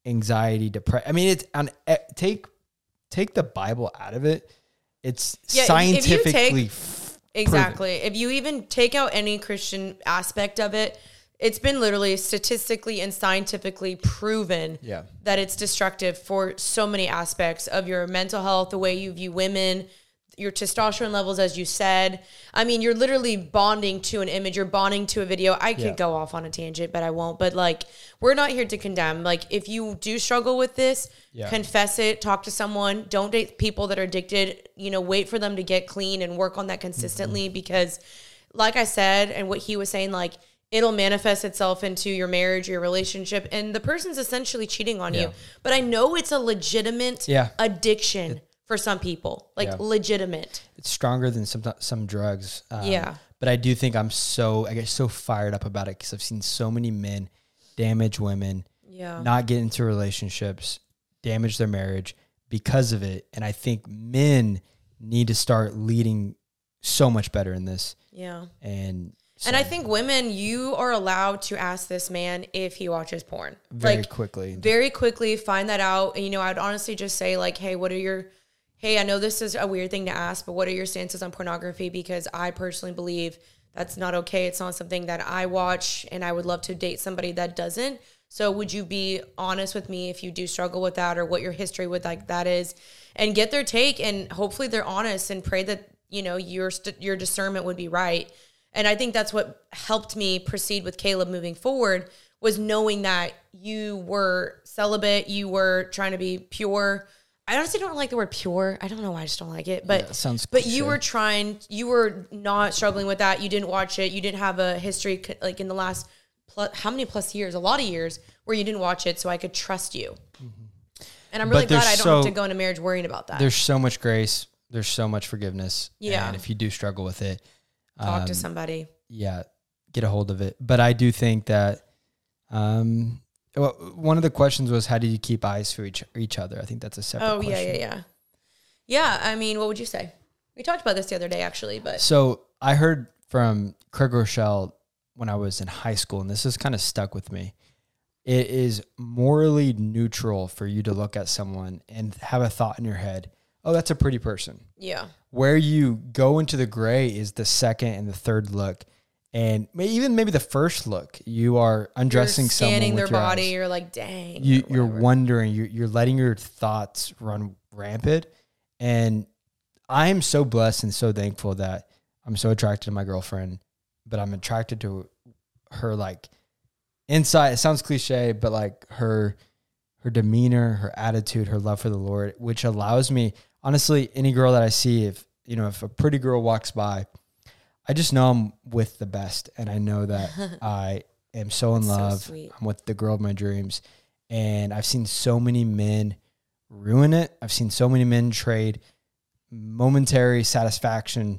Speaker 2: anxiety, depression. I mean, it's on take take the Bible out of it. It's
Speaker 1: yeah,
Speaker 2: scientifically
Speaker 1: if you take,
Speaker 2: f-
Speaker 1: exactly.
Speaker 2: proven.
Speaker 1: If you even take out any Christian aspect of it, it's been literally statistically and scientifically proven
Speaker 2: yeah.
Speaker 1: that it's destructive for so many aspects of your mental health, the way you view women, your testosterone levels, as you said. I mean, you're literally bonding to an image. You're bonding to a video. I could
Speaker 2: Yeah.
Speaker 1: go off on a tangent, but I won't. But like, we're not here to condemn. Like, if you do struggle with this,
Speaker 2: Yeah.
Speaker 1: confess it, talk to someone. Don't date people that are addicted. You know, wait for them to get clean and work on that consistently
Speaker 2: Mm-hmm.
Speaker 1: because, like I said, and what he was saying, like, it'll manifest itself into your marriage, your relationship, and the person's essentially cheating on
Speaker 2: Yeah.
Speaker 1: you. But I know it's a legitimate
Speaker 2: Yeah.
Speaker 1: addiction for some people, like
Speaker 2: Yeah.
Speaker 1: legitimate.
Speaker 2: It's stronger than some some drugs. Um,
Speaker 1: Yeah.
Speaker 2: But I do think I'm so I get so fired up about it because I've seen so many men damage women,
Speaker 1: Yeah.
Speaker 2: not get into relationships, damage their marriage because of it. And I think men need to start leading so much better in this.
Speaker 1: Yeah.
Speaker 2: And so
Speaker 1: And I think women, you are allowed to ask this man if he watches porn.
Speaker 2: very
Speaker 1: like,
Speaker 2: quickly.
Speaker 1: Very quickly find that out. And, you know, I'd honestly just say, like, hey, what are your, hey, I know this is a weird thing to ask, but what are your stances on pornography? Because I personally believe that's not okay. It's not something that I watch, and I would love to date somebody that doesn't. So would you be honest with me if you do struggle with that, or what your history with like that is, and get their take, and hopefully they're honest, and pray that, you know, your st- your discernment would be right. And I think that's what helped me proceed with Caleb moving forward, was knowing that you were celibate, you were trying to be pure. I honestly don't like the word pure. I don't know why, I just don't like it. But
Speaker 2: Yeah, it sounds
Speaker 1: but
Speaker 2: cliche.
Speaker 1: you were trying, you were not struggling with that. You didn't watch it. You didn't have a history like in the last plus, how many plus years, a lot of years where you didn't watch it, so I could trust you. Mm-hmm. And I'm really
Speaker 2: But
Speaker 1: glad
Speaker 2: there's
Speaker 1: I don't
Speaker 2: so-
Speaker 1: have to go into marriage worrying about that.
Speaker 2: There's so much grace. There's so much forgiveness.
Speaker 1: Yeah.
Speaker 2: And if you do struggle with it,
Speaker 1: Talk
Speaker 2: um,
Speaker 1: to somebody.
Speaker 2: yeah, get a hold of it. But I do think that um, well, one of the questions was, how do you keep eyes for each each other? I think that's a separate
Speaker 1: Oh,
Speaker 2: question.
Speaker 1: yeah, yeah, yeah. Yeah, I mean, what would you say? We talked about this the other day, actually, but
Speaker 2: So I heard from Craig Rochelle when I was in high school, and this has kind of stuck with me. It is morally neutral for you to look at someone and have a thought in your head, oh, that's a pretty person.
Speaker 1: yeah.
Speaker 2: Where you go into the gray is the second and the third look. And may, even maybe the first look, you are undressing
Speaker 1: You're
Speaker 2: someone
Speaker 1: scanning
Speaker 2: with
Speaker 1: their
Speaker 2: your
Speaker 1: body,
Speaker 2: eyes.
Speaker 1: you're like, dang.
Speaker 2: You,
Speaker 1: or
Speaker 2: you're
Speaker 1: whatever.
Speaker 2: wondering, you're, you're letting your thoughts run rampant. And I am so blessed and so thankful that I'm so attracted to my girlfriend, but I'm attracted to her, like, inside. It sounds cliche, but like her, her demeanor, her attitude, her love for the Lord, which allows me, honestly, any girl that I see, if, you know, if a pretty girl walks by, I just know I'm with the best. And I know that I am so in
Speaker 1: So
Speaker 2: love.
Speaker 1: sweet.
Speaker 2: I'm with the girl of my dreams. And I've seen so many men ruin it. I've seen so many men trade momentary satisfaction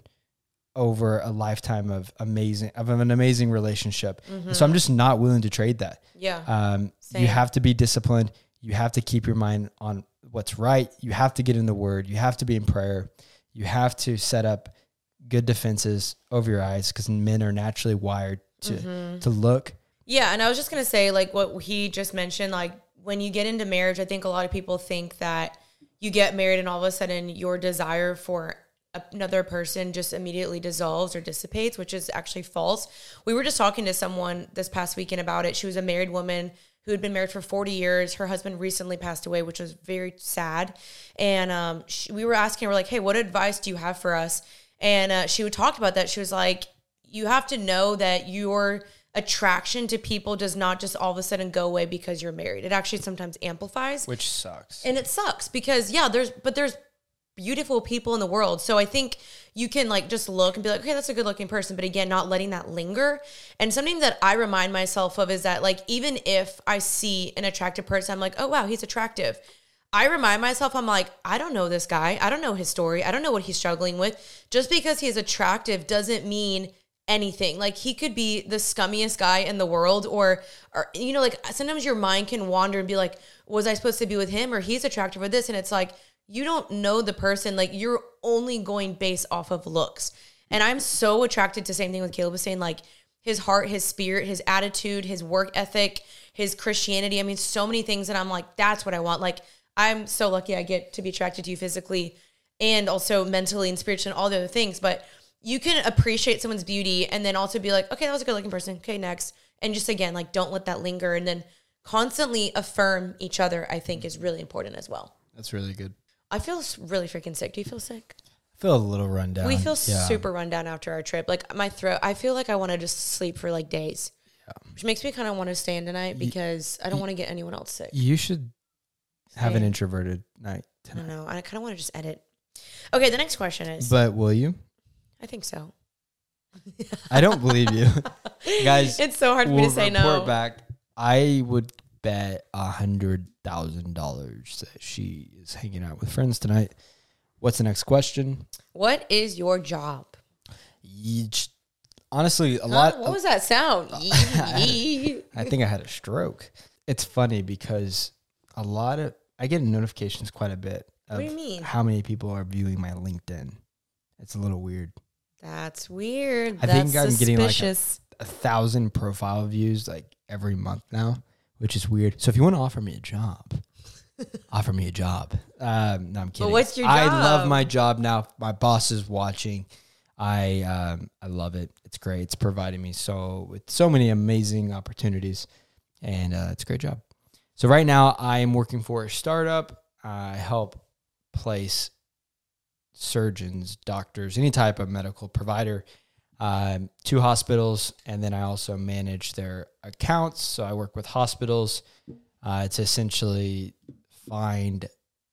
Speaker 2: over a lifetime of amazing, of an amazing relationship. And so I'm just not willing to trade that.
Speaker 1: Yeah.
Speaker 2: Um,
Speaker 1: Same.
Speaker 2: you have to be disciplined. You have to keep your mind on what's right. You have to get in the word. You have to be in prayer. You have to set up good defenses over your eyes, because men are naturally wired to,
Speaker 1: Mm-hmm.
Speaker 2: to look.
Speaker 1: Yeah, and I was just going to say, like, what he just mentioned, like, when you get into marriage, I think a lot of people think that you get married and all of a sudden your desire for another person just immediately dissolves or dissipates, which is actually false. We were just talking to someone this past weekend about it. She was a married woman who had been married for forty years. Her husband recently passed away, which was very sad. And um, she, we were asking her, like, hey, what advice do you have for us? And uh, she would talk about that. She was like, you have to know that your attraction to people does not just all of a sudden go away because you're married. It actually sometimes amplifies.
Speaker 2: Which sucks.
Speaker 1: And it sucks because, yeah, there's, but there's beautiful people in the world. So I think you can like just look and be like, okay, that's a good looking person. But again, not letting that linger. And something that I remind myself of is that, like, even if I see an attractive person, I'm like, oh, wow, he's attractive. I remind myself, I'm like, I don't know this guy. I don't know his story. I don't know what he's struggling with. Just because he's attractive doesn't mean anything. Like, he could be the scummiest guy in the world, or, or, you know, like, sometimes your mind can wander and be like, was I supposed to be with him, or he's attractive or this? And it's like, you don't know the person. Like, you're only going based off of looks. And I'm so attracted to, same thing with Caleb was saying, like, his heart, his spirit, his attitude, his work ethic, his Christianity. I mean, so many things that I'm like, that's what I want. Like, I'm so lucky I get to be attracted to you physically and also mentally and spiritually and all the other things. But you can appreciate someone's beauty and then also be like, okay, that was a good looking person. Okay, next. And just again, like, don't let that linger. And then constantly affirm each other, I think, is really important as well.
Speaker 2: That's really good.
Speaker 1: I feel really freaking sick. Do you feel sick?
Speaker 2: I feel a little run down.
Speaker 1: We feel
Speaker 2: yeah.
Speaker 1: super run down after our trip. Like, my throat, I feel like I want to just sleep for like days. Yeah. Which makes me kind of want to stay in tonight because I don't want to get anyone else sick.
Speaker 2: You should have
Speaker 1: Stay.
Speaker 2: an introverted night tonight.
Speaker 1: I don't know. I kind of want to just edit. Okay, the next question is.
Speaker 2: But will you?
Speaker 1: I think so.
Speaker 2: I don't believe you. Guys,
Speaker 1: it's so hard for me to say no.
Speaker 2: Report back. I would bet a hundred thousand dollars that she is hanging out with friends tonight. What's the next question?
Speaker 1: What is your job?
Speaker 2: Each, honestly, a
Speaker 1: huh?
Speaker 2: lot.
Speaker 1: What was that sound?
Speaker 2: I think I had a stroke. It's funny because a lot of I get notifications quite a bit of
Speaker 1: what do you mean?
Speaker 2: How many people are viewing my LinkedIn. It's a little weird.
Speaker 1: That's weird.
Speaker 2: I
Speaker 1: That's
Speaker 2: think I'm
Speaker 1: suspicious.
Speaker 2: getting like a, a thousand profile views like every month now, which is weird. So if you want to offer me a job, offer me a job. Um, no, I'm kidding.
Speaker 1: But what's your job?
Speaker 2: I love my job now. My boss is watching. I um, I love it. It's great. It's providing me so with so many amazing opportunities, and uh, it's a great job. So right now I am working for a startup. I help place surgeons, doctors, any type of medical provider, um, to hospitals, and then I also manage their accounts. So I work with hospitals uh, to essentially find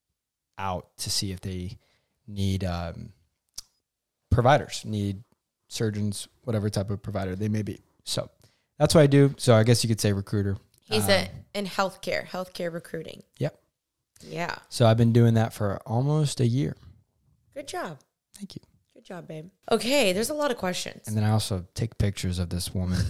Speaker 2: out to see if they need um, providers, need surgeons, whatever type of provider they may be. So that's what I do. So I guess you could say recruiter.
Speaker 1: He's
Speaker 2: um,
Speaker 1: a, in healthcare, healthcare recruiting.
Speaker 2: Yep.
Speaker 1: Yeah.
Speaker 2: So I've been doing that for almost a year.
Speaker 1: Good job.
Speaker 2: Thank you.
Speaker 1: Good job, babe. Okay, there's a lot of questions.
Speaker 2: And then I also take pictures of this woman.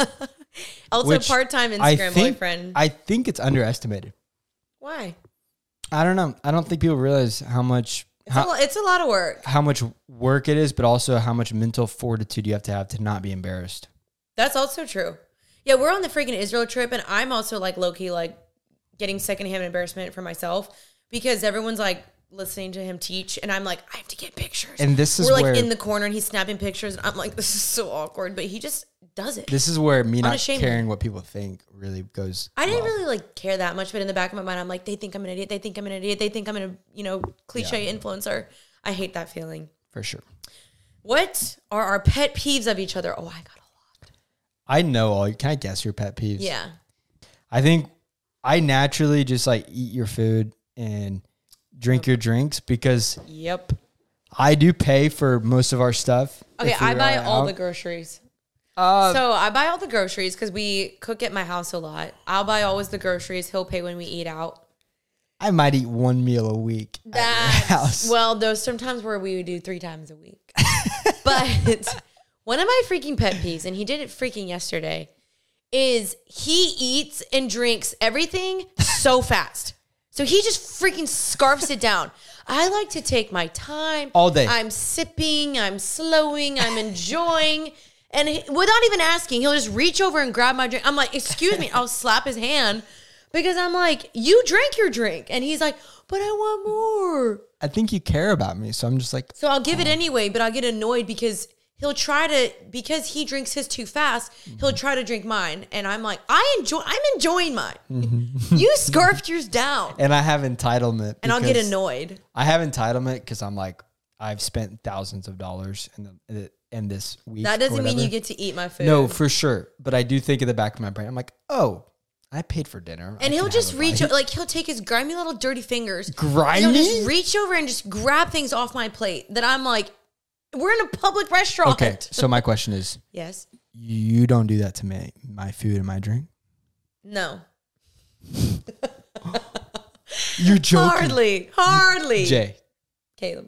Speaker 1: Also,
Speaker 2: Which
Speaker 1: part-time Instagram
Speaker 2: I think,
Speaker 1: boyfriend.
Speaker 2: I think it's underestimated.
Speaker 1: Why?
Speaker 2: I don't know. I don't think people realize how much
Speaker 1: It's,
Speaker 2: how,
Speaker 1: a, lo- it's a lot of work.
Speaker 2: how much work it is, but also how much mental fortitude you have to have to not be embarrassed.
Speaker 1: That's also true. Yeah, we're on the freaking Israel trip, and I'm also like low-key like getting secondhand embarrassment for myself because everyone's like listening to him teach, and I'm like, I have to get pictures.
Speaker 2: And this is
Speaker 1: we're like
Speaker 2: where,
Speaker 1: in the corner, and he's snapping pictures, and I'm like, this is so awkward, but he just does it.
Speaker 2: This is where me not
Speaker 1: Unashamedly.
Speaker 2: caring what people think really goes.
Speaker 1: I didn't
Speaker 2: well.
Speaker 1: really like care that much, but in the back of my mind, I'm like, they think I'm an idiot. They think I'm an idiot. They think I'm a, you know, cliche
Speaker 2: Yeah.
Speaker 1: influencer. I hate that feeling.
Speaker 2: For sure.
Speaker 1: What are our pet peeves of each other? Oh, I got a lot.
Speaker 2: I know all. Can I guess your pet peeves?
Speaker 1: Yeah.
Speaker 2: I think I naturally just like eat your food and drink your drinks because
Speaker 1: Yep.
Speaker 2: I do pay for most of our stuff.
Speaker 1: Okay,
Speaker 2: if we
Speaker 1: I buy
Speaker 2: are
Speaker 1: all
Speaker 2: out.
Speaker 1: the groceries.
Speaker 2: Uh,
Speaker 1: So I buy all the groceries because we cook at my house a lot. I'll buy always the groceries. He'll pay when we eat out.
Speaker 2: I might eat one meal a week at your
Speaker 1: That's,
Speaker 2: house.
Speaker 1: well, there's sometimes where we would do three times a week. But one of my freaking pet peeves, and he did it freaking yesterday, is he eats and drinks everything so fast. So he just freaking scarfs it down. I like to take my time.
Speaker 2: All day.
Speaker 1: I'm sipping, I'm slowing, I'm enjoying. And he, without even asking, he'll just reach over and grab my drink. I'm like, excuse me. I'll slap his hand because I'm like, you drank your drink. And he's like, but I want more.
Speaker 2: I think you care about me, so I'm just like,
Speaker 1: So I'll give it anyway, but I'll get annoyed because he'll try to, because he drinks his too fast, he'll try to drink mine. And I'm like, I enjoy, I'm enjoying mine. You scarfed yours down.
Speaker 2: and I have entitlement.
Speaker 1: And I'll get
Speaker 2: because
Speaker 1: annoyed.
Speaker 2: I have entitlement because I'm like, I've spent thousands of dollars in the in this week.
Speaker 1: That
Speaker 2: or
Speaker 1: doesn't mean
Speaker 2: whatever.
Speaker 1: you get to eat my food.
Speaker 2: No, for sure. But I do think in the back of my brain, I'm like, oh, I paid for dinner. I
Speaker 1: And he'll
Speaker 2: can
Speaker 1: just
Speaker 2: have a
Speaker 1: reach,
Speaker 2: bite.
Speaker 1: like he'll take his grimy little dirty fingers.
Speaker 2: Grimy?
Speaker 1: And he'll just reach over and just grab things off my plate that I'm like, we're in a public restaurant.
Speaker 2: Okay, so my question is,
Speaker 1: Yes.
Speaker 2: you don't do that to me, my food and my drink?
Speaker 1: No.
Speaker 2: You're joking.
Speaker 1: Hardly. Hardly.
Speaker 2: Jay.
Speaker 1: Caleb.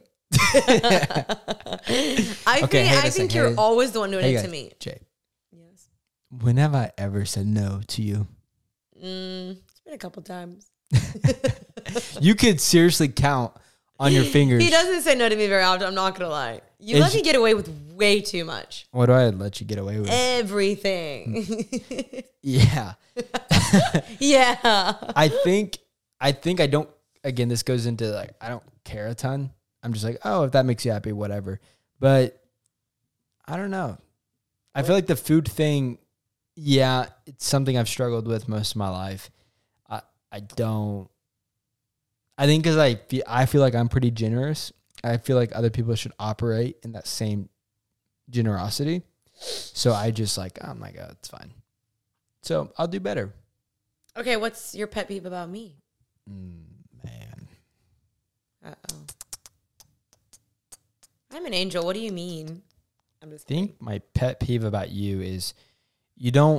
Speaker 1: I
Speaker 2: Okay,
Speaker 1: think,
Speaker 2: hey,
Speaker 1: I
Speaker 2: listen,
Speaker 1: think
Speaker 2: hey,
Speaker 1: you're
Speaker 2: listen.
Speaker 1: always the one doing
Speaker 2: Hey,
Speaker 1: it
Speaker 2: guys,
Speaker 1: to me.
Speaker 2: Jay,
Speaker 1: Yes.
Speaker 2: when have I ever said no to you?
Speaker 1: Mm, it's been a couple times.
Speaker 2: You could seriously count on your fingers.
Speaker 1: He doesn't say no to me very often. I'm not gonna lie. You
Speaker 2: It's-
Speaker 1: let me get away with way too much.
Speaker 2: What do I let you get away with?
Speaker 1: Everything.
Speaker 2: Yeah.
Speaker 1: Yeah.
Speaker 2: I think I think I don't again this goes into like I don't care a ton. I'm just like, oh, if that makes you happy, whatever. But I don't know. I feel like the food thing, yeah, it's something I've struggled with most of my life. I I don't I think because I feel, I feel like I'm pretty generous. I feel like other people should operate in that same generosity. So I just like, oh my God, it's fine. So I'll do better.
Speaker 1: Okay, what's your pet peeve about me?
Speaker 2: Mm, man.
Speaker 1: Uh-oh. I'm an angel. What do you mean? I'm just
Speaker 2: I think my pet peeve about you is you don't,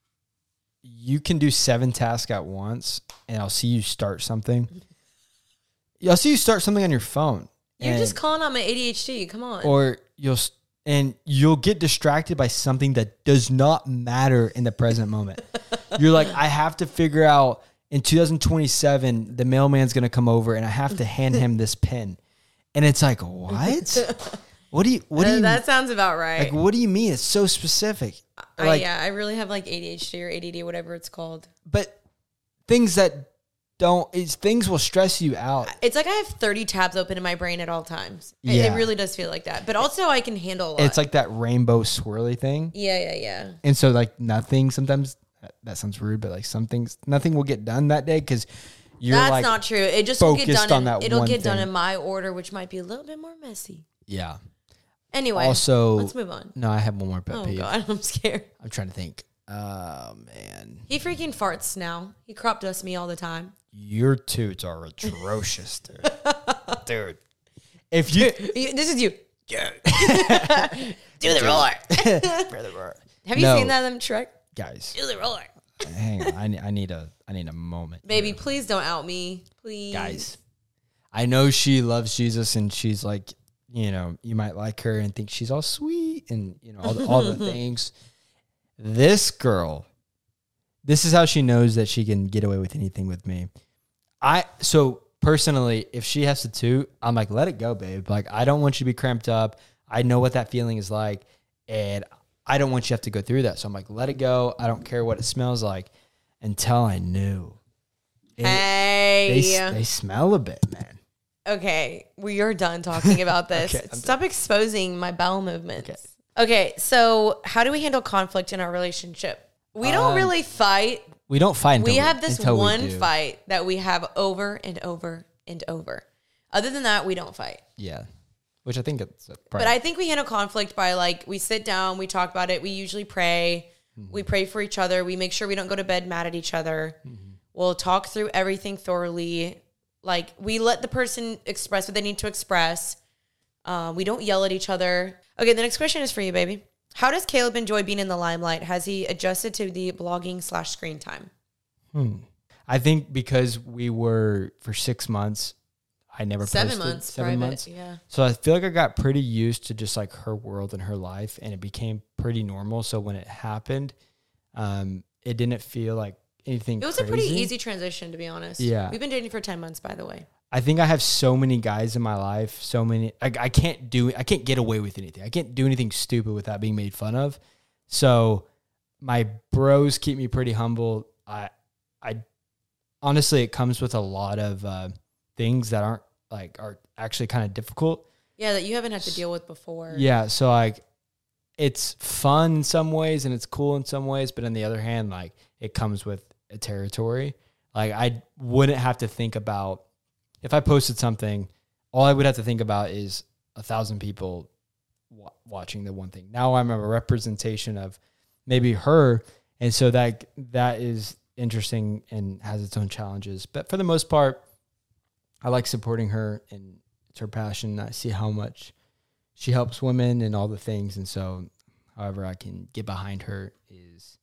Speaker 2: you can do seven tasks at once and I'll see you start something. I'll see you start something on your phone.
Speaker 1: You're
Speaker 2: and,
Speaker 1: just calling out my A D H D. Come on.
Speaker 2: Or you'll, and you'll get distracted by something that does not matter in the present moment. You're like, I have to figure out in two thousand twenty-seven, the mailman's going to come over and I have to hand him this pen. And it's like, what? What do you, what do
Speaker 1: Uh,
Speaker 2: you,
Speaker 1: that sounds about right.
Speaker 2: like, what do you mean? It's so specific.
Speaker 1: I,
Speaker 2: Like,
Speaker 1: yeah, I really have like A D H D or A D D, whatever it's called.
Speaker 2: but things that don't, it's things will stress you out.
Speaker 1: It's like I have thirty tabs open in my brain at all times. It,
Speaker 2: Yeah.
Speaker 1: it really does feel like that. But also I can handle a lot.
Speaker 2: It's like that rainbow swirly thing.
Speaker 1: yeah, yeah, yeah.
Speaker 2: And so like nothing, sometimes that sounds rude, but like some things, nothing will get done that day because you're
Speaker 1: That's
Speaker 2: like,
Speaker 1: not true. It just will get
Speaker 2: focused
Speaker 1: done.
Speaker 2: on
Speaker 1: In,
Speaker 2: that
Speaker 1: it'll
Speaker 2: one
Speaker 1: get done
Speaker 2: thing.
Speaker 1: in my order, which might be a little bit more messy.
Speaker 2: yeah.
Speaker 1: Anyway,
Speaker 2: Also,
Speaker 1: let's move on.
Speaker 2: No, I have one more pet
Speaker 1: Oh
Speaker 2: peeve.
Speaker 1: God, I'm scared.
Speaker 2: I'm trying to think. Oh man,
Speaker 1: He freaking farts now. He crop dusts me all the time.
Speaker 2: your toots are atrocious, dude. Dude, if you,
Speaker 1: You- This is you.
Speaker 2: yeah.
Speaker 1: Do the roar. Have you
Speaker 2: No.
Speaker 1: seen that in Shrek?
Speaker 2: guys,
Speaker 1: Do the roar.
Speaker 2: hang on. I need, I need a, I need a moment,
Speaker 1: Baby,
Speaker 2: here.
Speaker 1: please don't out me. Please.
Speaker 2: guys. I know she loves Jesus, and she's like, you know, you might like her and think she's all sweet, and you know, all the, all the things. This girl, this is how she knows that she can get away with anything with me. I so personally, if she has to toot, I'm like, let it go, babe. Like, I don't want you to be cramped up. I know what that feeling is like, and I don't want you to have to go through that. So I'm like, let it go. I don't care what it smells like. Until I knew, It-
Speaker 1: Hey.
Speaker 2: they they smell a bit, man.
Speaker 1: Okay, we are done talking about this.
Speaker 2: Okay, I'm
Speaker 1: Stop exposing my bowel movements. Okay. okay, so how do we handle conflict in our relationship? We don't
Speaker 2: Um,
Speaker 1: really fight.
Speaker 2: We don't fight.
Speaker 1: We
Speaker 2: until
Speaker 1: have this
Speaker 2: until we
Speaker 1: one
Speaker 2: do.
Speaker 1: fight that we have over and over and over. Other than that, we don't fight.
Speaker 2: Yeah, which I think it's.
Speaker 1: But I think we handle conflict by like, we sit down, we talk about it. We usually pray. Mm-hmm. We pray for each other. We make sure we don't go to bed mad at each other. Mm-hmm. We'll talk through everything thoroughly. Like, we let the person express what they need to express. Um, we don't yell at each other. Okay, the next question is for you, baby. How does Caleb enjoy being in the limelight? Has he adjusted to the blogging slash screen time?
Speaker 2: Hmm. I think because we were for six months, I never
Speaker 1: Seven
Speaker 2: posted
Speaker 1: months,
Speaker 2: seven
Speaker 1: private,
Speaker 2: months.
Speaker 1: yeah.
Speaker 2: So I feel like I got pretty used to just like her world and her life, and it became pretty normal. So when it happened, um, it didn't feel like anything.
Speaker 1: It was
Speaker 2: crazy.
Speaker 1: a pretty easy transition, to be honest.
Speaker 2: Yeah.
Speaker 1: We've been dating for ten months, by the way.
Speaker 2: I think I have so many guys in my life, so many. I, I can't do. I can't get away with anything. I can't do anything stupid without being made fun of. So my bros keep me pretty humble. I, I, honestly, it comes with a lot of uh, things that aren't like are actually kind of difficult.
Speaker 1: Yeah, that you haven't had to deal with before.
Speaker 2: Yeah, so like, it's fun in some ways and it's cool in some ways, but on the other hand, like it comes with a territory. Like I wouldn't have to think about. If I posted something, all I would have to think about is a thousand people w- watching the one thing. Now I'm a representation of maybe her. And so that that is interesting and has its own challenges. But for the most part, I like supporting her, and it's her passion. I see how much she helps women and all the things. And so however I can get behind her is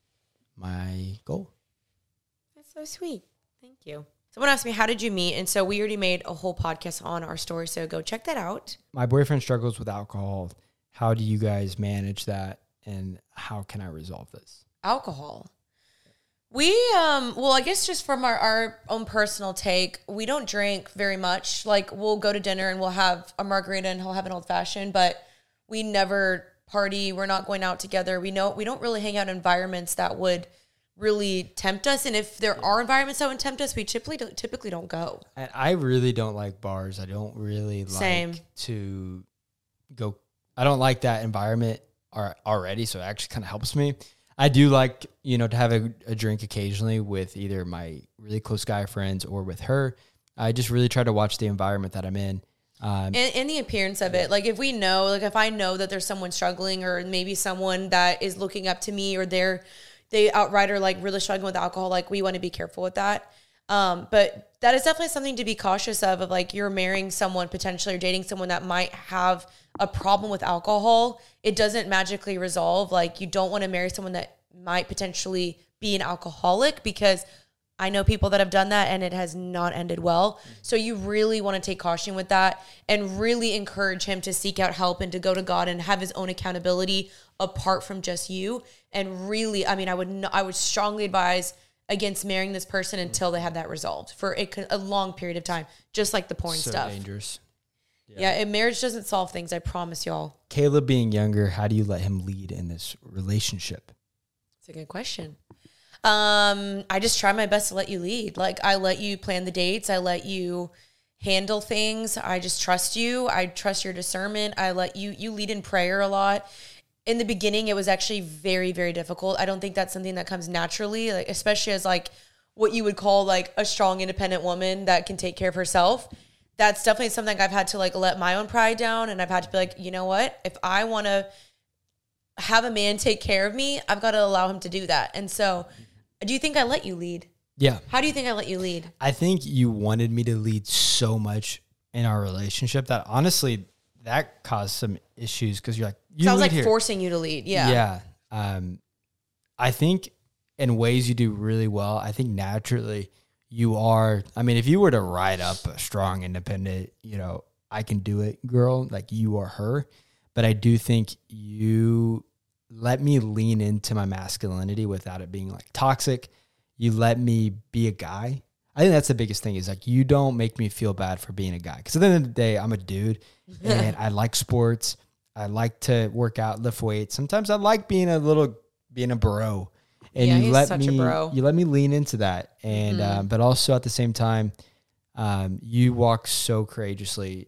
Speaker 2: my goal.
Speaker 1: That's so sweet. Thank you. Someone asked me, how did you meet? And so we already made a whole podcast on our story, so go check that out.
Speaker 2: My boyfriend struggles with alcohol. How do you guys manage that, and how can I resolve this?
Speaker 1: Alcohol. We, um, well, I guess just from our, our own personal take, we don't drink very much. Like, we'll go to dinner and we'll have a margarita and he'll have an old fashioned, but we never party. We're not going out together. We know we don't really hang out in environments that would really tempt us. And if there are environments that would tempt us, we typically don't, typically don't go.
Speaker 2: And I really don't like bars. I don't really like
Speaker 1: Same.
Speaker 2: to go. I don't like that environment already, so it actually kind of helps me. I do like, you know, to have a, a drink occasionally with either my really close guy friends or with her. I just really try to watch the environment that I'm in. Um,
Speaker 1: and, and the appearance of it. Like if we know, like if I know that there's someone struggling or maybe someone that is looking up to me or they're, they outright are like really struggling with alcohol, like we want to be careful with that. Um, but that is definitely something to be cautious of, of like you're marrying someone potentially or dating someone that might have a problem with alcohol. It doesn't magically resolve. Like you don't want to marry someone that might potentially be an alcoholic, because I know people that have done that and it has not ended well. So you really want to take caution with that and really encourage him to seek out help and to go to God and have his own accountability apart from just you. And really, I mean, I would no, I would strongly advise against marrying this person until they have that resolved for a, a long period of time, just like the porn
Speaker 2: so
Speaker 1: stuff.
Speaker 2: dangerous.
Speaker 1: Yeah. yeah, and marriage doesn't solve things, I promise y'all.
Speaker 2: Caleb being younger, how do you let him lead in this relationship?
Speaker 1: It's a good question. Um, I just try my best to let you lead. Like I let you plan the dates. I let you handle things. I just trust you. I trust your discernment. I let you, you lead in prayer a lot. In the beginning, it was actually very, very difficult. I don't think that's something that comes naturally, like, especially as like what you would call like a strong, independent woman that can take care of herself. That's definitely something I've had to like let my own pride down. And I've had to be like, you know what, if I want to have a man take care of me, I've got to allow him to do that. And so do you think I let you lead?
Speaker 2: Yeah.
Speaker 1: How do you think I let you lead?
Speaker 2: I think you wanted me to lead so much in our relationship that honestly, that caused some issues because you're like, you
Speaker 1: Sounds like
Speaker 2: here.
Speaker 1: forcing you to lead. Yeah.
Speaker 2: Yeah. Um, I think in ways you do really well. I think naturally you are, I mean, if you were to ride up a strong, independent, you know, I can do it girl, like you are her. But I do think you let me lean into my masculinity without it being like toxic. You let me be a guy. I think that's the biggest thing is like, you don't make me feel bad for being a guy. Because at the end of the day, I'm a dude and I like sports. I like to work out, lift weights. Sometimes I like being a little, being a bro. And
Speaker 1: yeah,
Speaker 2: you
Speaker 1: he's
Speaker 2: let
Speaker 1: such
Speaker 2: me,
Speaker 1: a bro.
Speaker 2: you let me lean into that. And,
Speaker 1: Mm-hmm.
Speaker 2: um, but also at the same time, um, you walk so courageously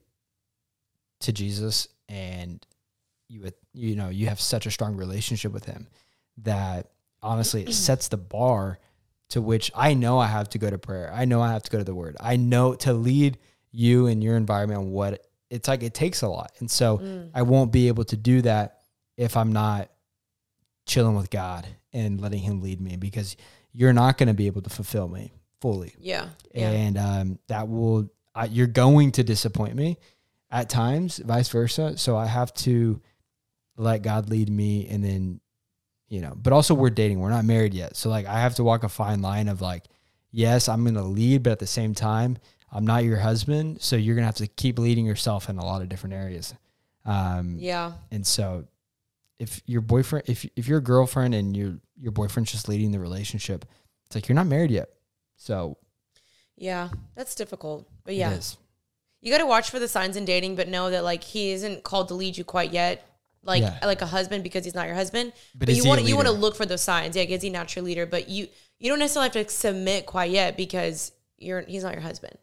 Speaker 2: to Jesus and you, you know, you have such a strong relationship with him that honestly it sets the bar to which I know I have to go to prayer. I know I have to go to the word. I know to lead you and your environment on what it's like, it takes a lot. And so
Speaker 1: Mm.
Speaker 2: I won't be able to do that if I'm not chilling with God and letting him lead me, because you're not going to be able to fulfill me fully.
Speaker 1: Yeah. yeah.
Speaker 2: And um, that will, uh, you're going to disappoint me at times, vice versa. So I have to let God lead me, and then, you know, but also we're dating, we're not married yet. So like, I have to walk a fine line of like, yes, I'm going to lead, but at the same time, I'm not your husband. So you're going to have to keep leading yourself in a lot of different areas. Um,
Speaker 1: Yeah.
Speaker 2: and so if your boyfriend, if, if you're a girlfriend and your, your boyfriend's just leading the relationship, it's like, you're not married yet. So
Speaker 1: Yeah. That's difficult. But yeah,
Speaker 2: it is.
Speaker 1: you got to watch for the signs in dating, but know that like he isn't called to lead you quite yet. Like,
Speaker 2: Yeah.
Speaker 1: like a husband, because he's not your husband,
Speaker 2: But
Speaker 1: but,
Speaker 2: is
Speaker 1: you
Speaker 2: he a
Speaker 1: want to, you want to
Speaker 2: leader?
Speaker 1: look for those signs. Yeah. Is he naturally leader, but you, you don't necessarily have to submit quite yet because you're, he's not your husband.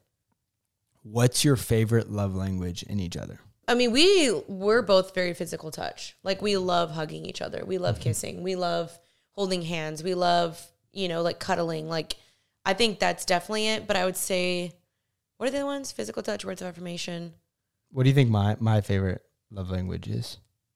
Speaker 2: What's your favorite love language in each other?
Speaker 1: I mean, we, we're both very physical touch. Like we love hugging each other. We love kissing. We love holding hands. We love, you know, like cuddling. Like, I think that's definitely it. But I would say, what are the other ones? Physical touch, words of affirmation.
Speaker 2: What do you think my, my favorite love language is?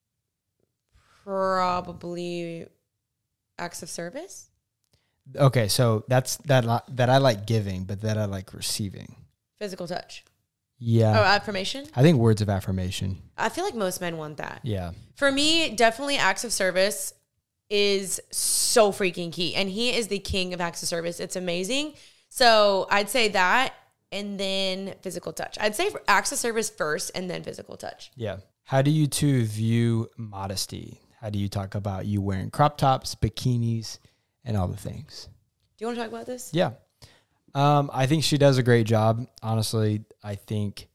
Speaker 1: Probably acts of service.
Speaker 2: Okay, so that's that li- that I like giving, but that I like receiving.
Speaker 1: Physical touch.
Speaker 2: Yeah.
Speaker 1: Oh, affirmation.
Speaker 2: I think words of affirmation.
Speaker 1: I feel like most men want that.
Speaker 2: Yeah.
Speaker 1: For me, definitely acts of service is so freaking key. And he is the king of acts of service. It's amazing. So I'd say that, and then physical touch. I'd say for acts of service first and then physical touch.
Speaker 2: Yeah. How do you two view modesty? How do you talk about you wearing crop tops, bikinis, and all the things?
Speaker 1: you want to talk about this?
Speaker 2: Yeah. Um, I think she does a great job. Honestly, I think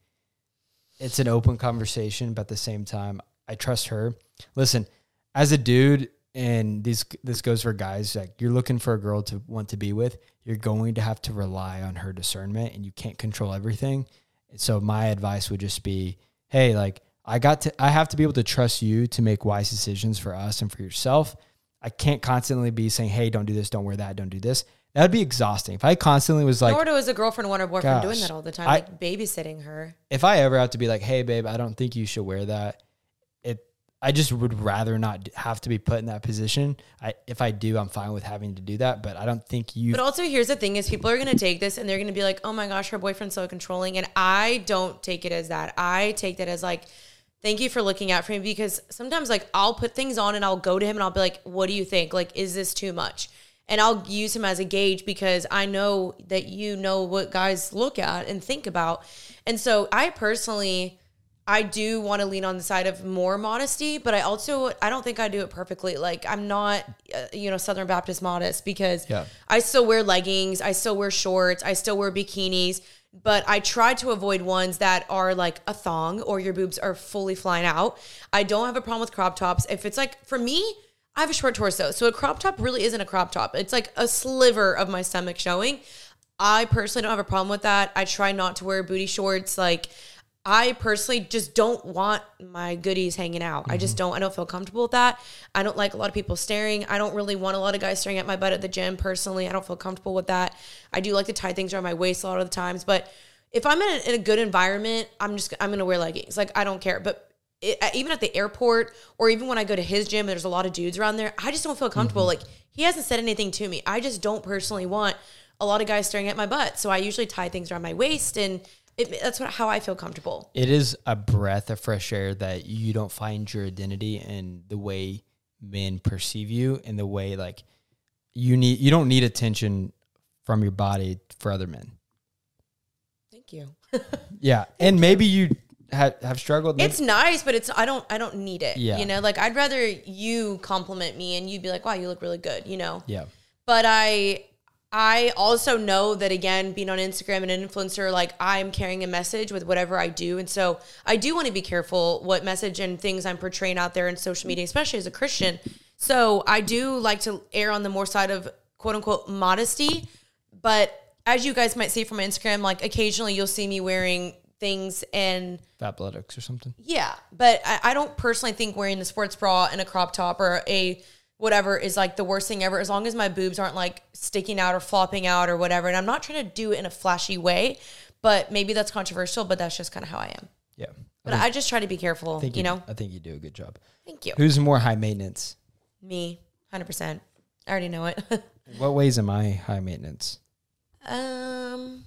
Speaker 2: it's an open conversation, but at the same time, I trust her. Listen, as a dude, and this this goes for guys, like you're looking for a girl to want to be with, you're going to have to rely on her discernment, and you can't control everything. So my advice would just be, hey, like I got to, I have to be able to trust you to make wise decisions for us and for yourself. I can't constantly be saying, hey, don't do this, don't wear that, don't do this. That would be exhausting. If I constantly was like,
Speaker 1: nor do as a girlfriend want her boyfriend
Speaker 2: gosh,
Speaker 1: doing that all the time,
Speaker 2: I,
Speaker 1: like babysitting her.
Speaker 2: If I ever have to be like, hey, babe, I don't think you should wear that, it, I just would rather not have to be put in that position. I, if I do, I'm fine with having to do that, but I don't think you.
Speaker 1: But also, here's the thing: is people are going to take this and they're going to be like, "Oh my gosh, her boyfriend's so controlling," and I don't take it as that. I take that as like, thank you for looking out for me, because sometimes like I'll put things on and I'll go to him and I'll be like, what do you think? Like, is this too much? And I'll use him as a gauge because I know that you know what guys look at and think about. And so I personally, I do want to lean on the side of more modesty, but I also, I don't think I do it perfectly. Like I'm not, uh, you know, Southern Baptist modest, because
Speaker 2: yeah.
Speaker 1: I still wear leggings. I still wear shorts. I still wear bikinis. But I try to avoid ones that are like a thong or your boobs are fully flying out. I don't have a problem with crop tops. If it's like, for me, I have a short torso. So a crop top really isn't a crop top. It's like a sliver of my stomach showing. I personally don't have a problem with that. I try not to wear booty shorts. Like I personally just don't want my goodies hanging out. Mm-hmm. I just don't, I don't feel comfortable with that. I don't like a lot of people staring. I don't really want a lot of guys staring at my butt at the gym personally. I don't feel comfortable with that. I do like to tie things around my waist a lot of the times, but if I'm in a, in a good environment, I'm just, I'm going to wear leggings. Like I don't care. But it, even at the airport or even when I go to his gym, there's a lot of dudes around there. I just don't feel comfortable. Mm-hmm. Like he hasn't said anything to me. I just don't personally want a lot of guys staring at my butt. So I usually tie things around my waist, and It, that's what, how I feel comfortable.
Speaker 2: It is a breath of fresh air that you don't find your identity in the way men perceive you, and the way like you need, you don't need attention from your body for other men.
Speaker 1: Thank you.
Speaker 2: Yeah. And maybe you have, have struggled. Maybe.
Speaker 1: It's nice, but it's, I don't, I don't need it.
Speaker 2: Yeah.
Speaker 1: You know, like I'd rather you compliment me and you'd be like, wow, you look really good, you know?
Speaker 2: Yeah.
Speaker 1: But I, I also know that, again, being on Instagram and an influencer, like I'm carrying a message with whatever I do. And so I do want to be careful what message and things I'm portraying out there in social media, especially as a Christian. So I do like to err on the more side of quote unquote modesty. But as you guys might see from my Instagram, like occasionally you'll see me wearing things and
Speaker 2: athletics or something.
Speaker 1: Yeah. But I, I don't personally think wearing a sports bra and a crop top or a whatever is like the worst thing ever, as long as my boobs aren't like sticking out or flopping out or whatever. And I'm not trying to do it in a flashy way, but maybe that's controversial, but that's just kind of how I am.
Speaker 2: Yeah.
Speaker 1: But I, think, I just try to be careful,
Speaker 2: you,
Speaker 1: you know?
Speaker 2: I think you do a good job.
Speaker 1: Thank you.
Speaker 2: Who's more high maintenance?
Speaker 1: Me, one hundred percent. I already know it.
Speaker 2: What ways am I high maintenance?
Speaker 1: Um,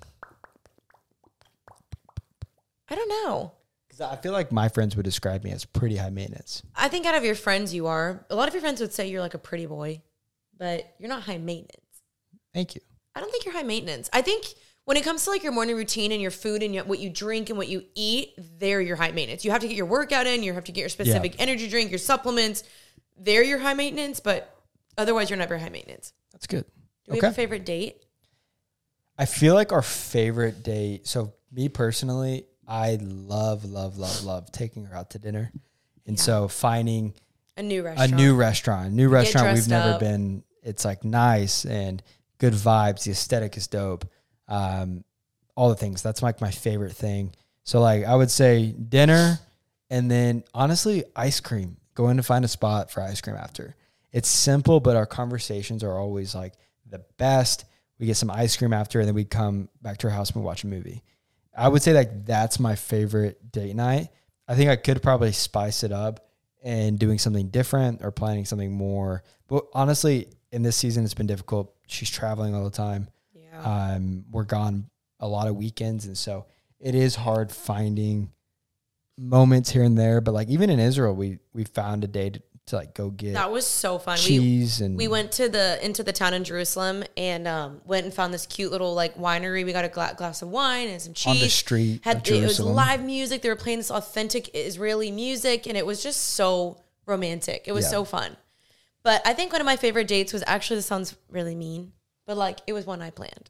Speaker 1: I don't know.
Speaker 2: I feel like my friends would describe me as pretty high maintenance.
Speaker 1: I think out of your friends, you are. A lot of your friends would say you're like a pretty boy, but you're not high maintenance.
Speaker 2: Thank you.
Speaker 1: I don't think you're high maintenance. I think when it comes to like your morning routine and your food and your, what you drink and what you eat, there you're high maintenance. You have to get your workout in. You have to get your specific yeah. energy drink, your supplements. There you're high maintenance, but otherwise you're never high maintenance.
Speaker 2: That's good.
Speaker 1: Do we okay. have a favorite date?
Speaker 2: I feel like our favorite date, so me personally, I love, love, love, love taking her out to dinner. And yeah. so finding
Speaker 1: a new restaurant,
Speaker 2: a new restaurant, a new
Speaker 1: Get
Speaker 2: restaurant we've never
Speaker 1: up.
Speaker 2: been. It's like nice and good vibes. The aesthetic is dope. Um, all the things. That's like my favorite thing. So like I would say dinner, and then honestly, ice cream. Going to find a spot for ice cream after. It's simple, but our conversations are always like the best. We get some ice cream after, and then we come back to our house and we watch a movie. I would say like that's my favorite date night. I think I could probably spice it up and doing something different or planning something more. But honestly, in this season, it's been difficult. She's traveling all the time.
Speaker 1: Yeah.
Speaker 2: Um, we're gone a lot of weekends. And so it is hard finding moments here and there. But like even in Israel, we, we found a day to, to like go get
Speaker 1: that was so fun.
Speaker 2: cheese
Speaker 1: we,
Speaker 2: and
Speaker 1: we went to the into the town in Jerusalem and um, went and found this cute little like winery. We got a gla- glass of wine and some cheese
Speaker 2: on the street.
Speaker 1: Had it was live music. They were playing this authentic Israeli music, and it was just so romantic. It was yeah. so fun. But I think one of my favorite dates was actually, this sounds really mean, but like it was one I planned.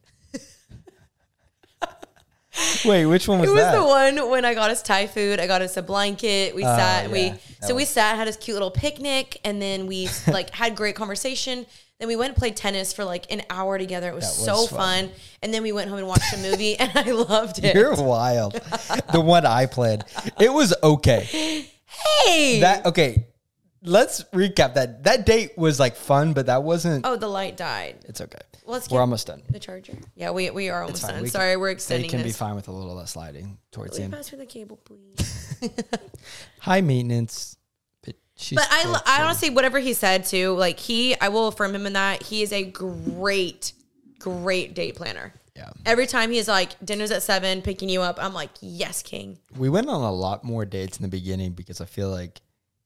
Speaker 2: Wait, which one was
Speaker 1: that? It was
Speaker 2: that?
Speaker 1: the one when I got us Thai food. I got us a blanket. We uh, sat and yeah, we, so was... we sat, had this cute little picnic, and then we like had great conversation. Then we went and played tennis for like an hour together. It was, was so fun. fun. And then we went home and watched a movie, and I loved it.
Speaker 2: You're wild. The one I played, it was okay.
Speaker 1: Hey!
Speaker 2: That okay. Let's recap that. That date was like fun, but that wasn't.
Speaker 1: Oh, the light died.
Speaker 2: It's okay.
Speaker 1: Well, let's
Speaker 2: we're almost done.
Speaker 1: The charger. Yeah, we we are almost done.
Speaker 2: We
Speaker 1: Sorry,
Speaker 2: can,
Speaker 1: we're extending.
Speaker 2: They can
Speaker 1: this.
Speaker 2: be fine with a little less lighting towards
Speaker 1: Will
Speaker 2: the end.
Speaker 1: Pass me the cable, please.
Speaker 2: High maintenance. But, she's
Speaker 1: but I, I honestly, whatever he said too, like he, I will affirm him in that he is a great, great date planner.
Speaker 2: Yeah.
Speaker 1: Every time he's like, dinner's at seven, picking you up, I'm like, yes, king.
Speaker 2: We went on a lot more dates in the beginning because I feel like,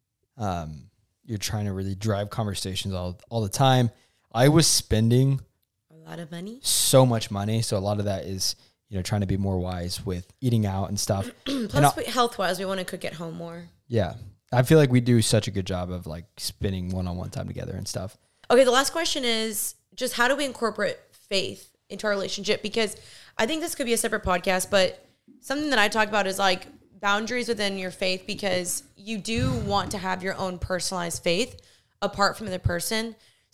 Speaker 2: um, you're trying to really drive conversations all all the time. I was spending
Speaker 1: a lot of money,
Speaker 2: so much money. So a lot of that is, you know, trying to be more wise with eating out and stuff.
Speaker 1: Plus, and health wise, we want to cook at home more.
Speaker 2: Yeah, I feel like we do such a good job of like spending one on one time together and stuff.
Speaker 1: Okay, the last question is just how do we incorporate faith into our relationship? Because I think this could be a separate podcast, but something that I talk about is like boundaries within your faith, because you do want to have your own personalized faith apart from the other person.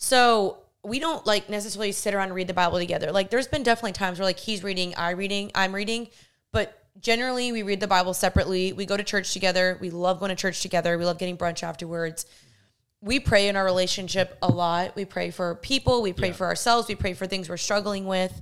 Speaker 1: So we don't like necessarily sit around and read the Bible together. Like there's been definitely times where like he's reading, I reading, I'm reading, but generally we read the Bible separately. We go to church together. We love going to church together. We love getting brunch afterwards. We pray in our relationship a lot. We pray for people. We pray yeah. for ourselves. We pray for things we're struggling with.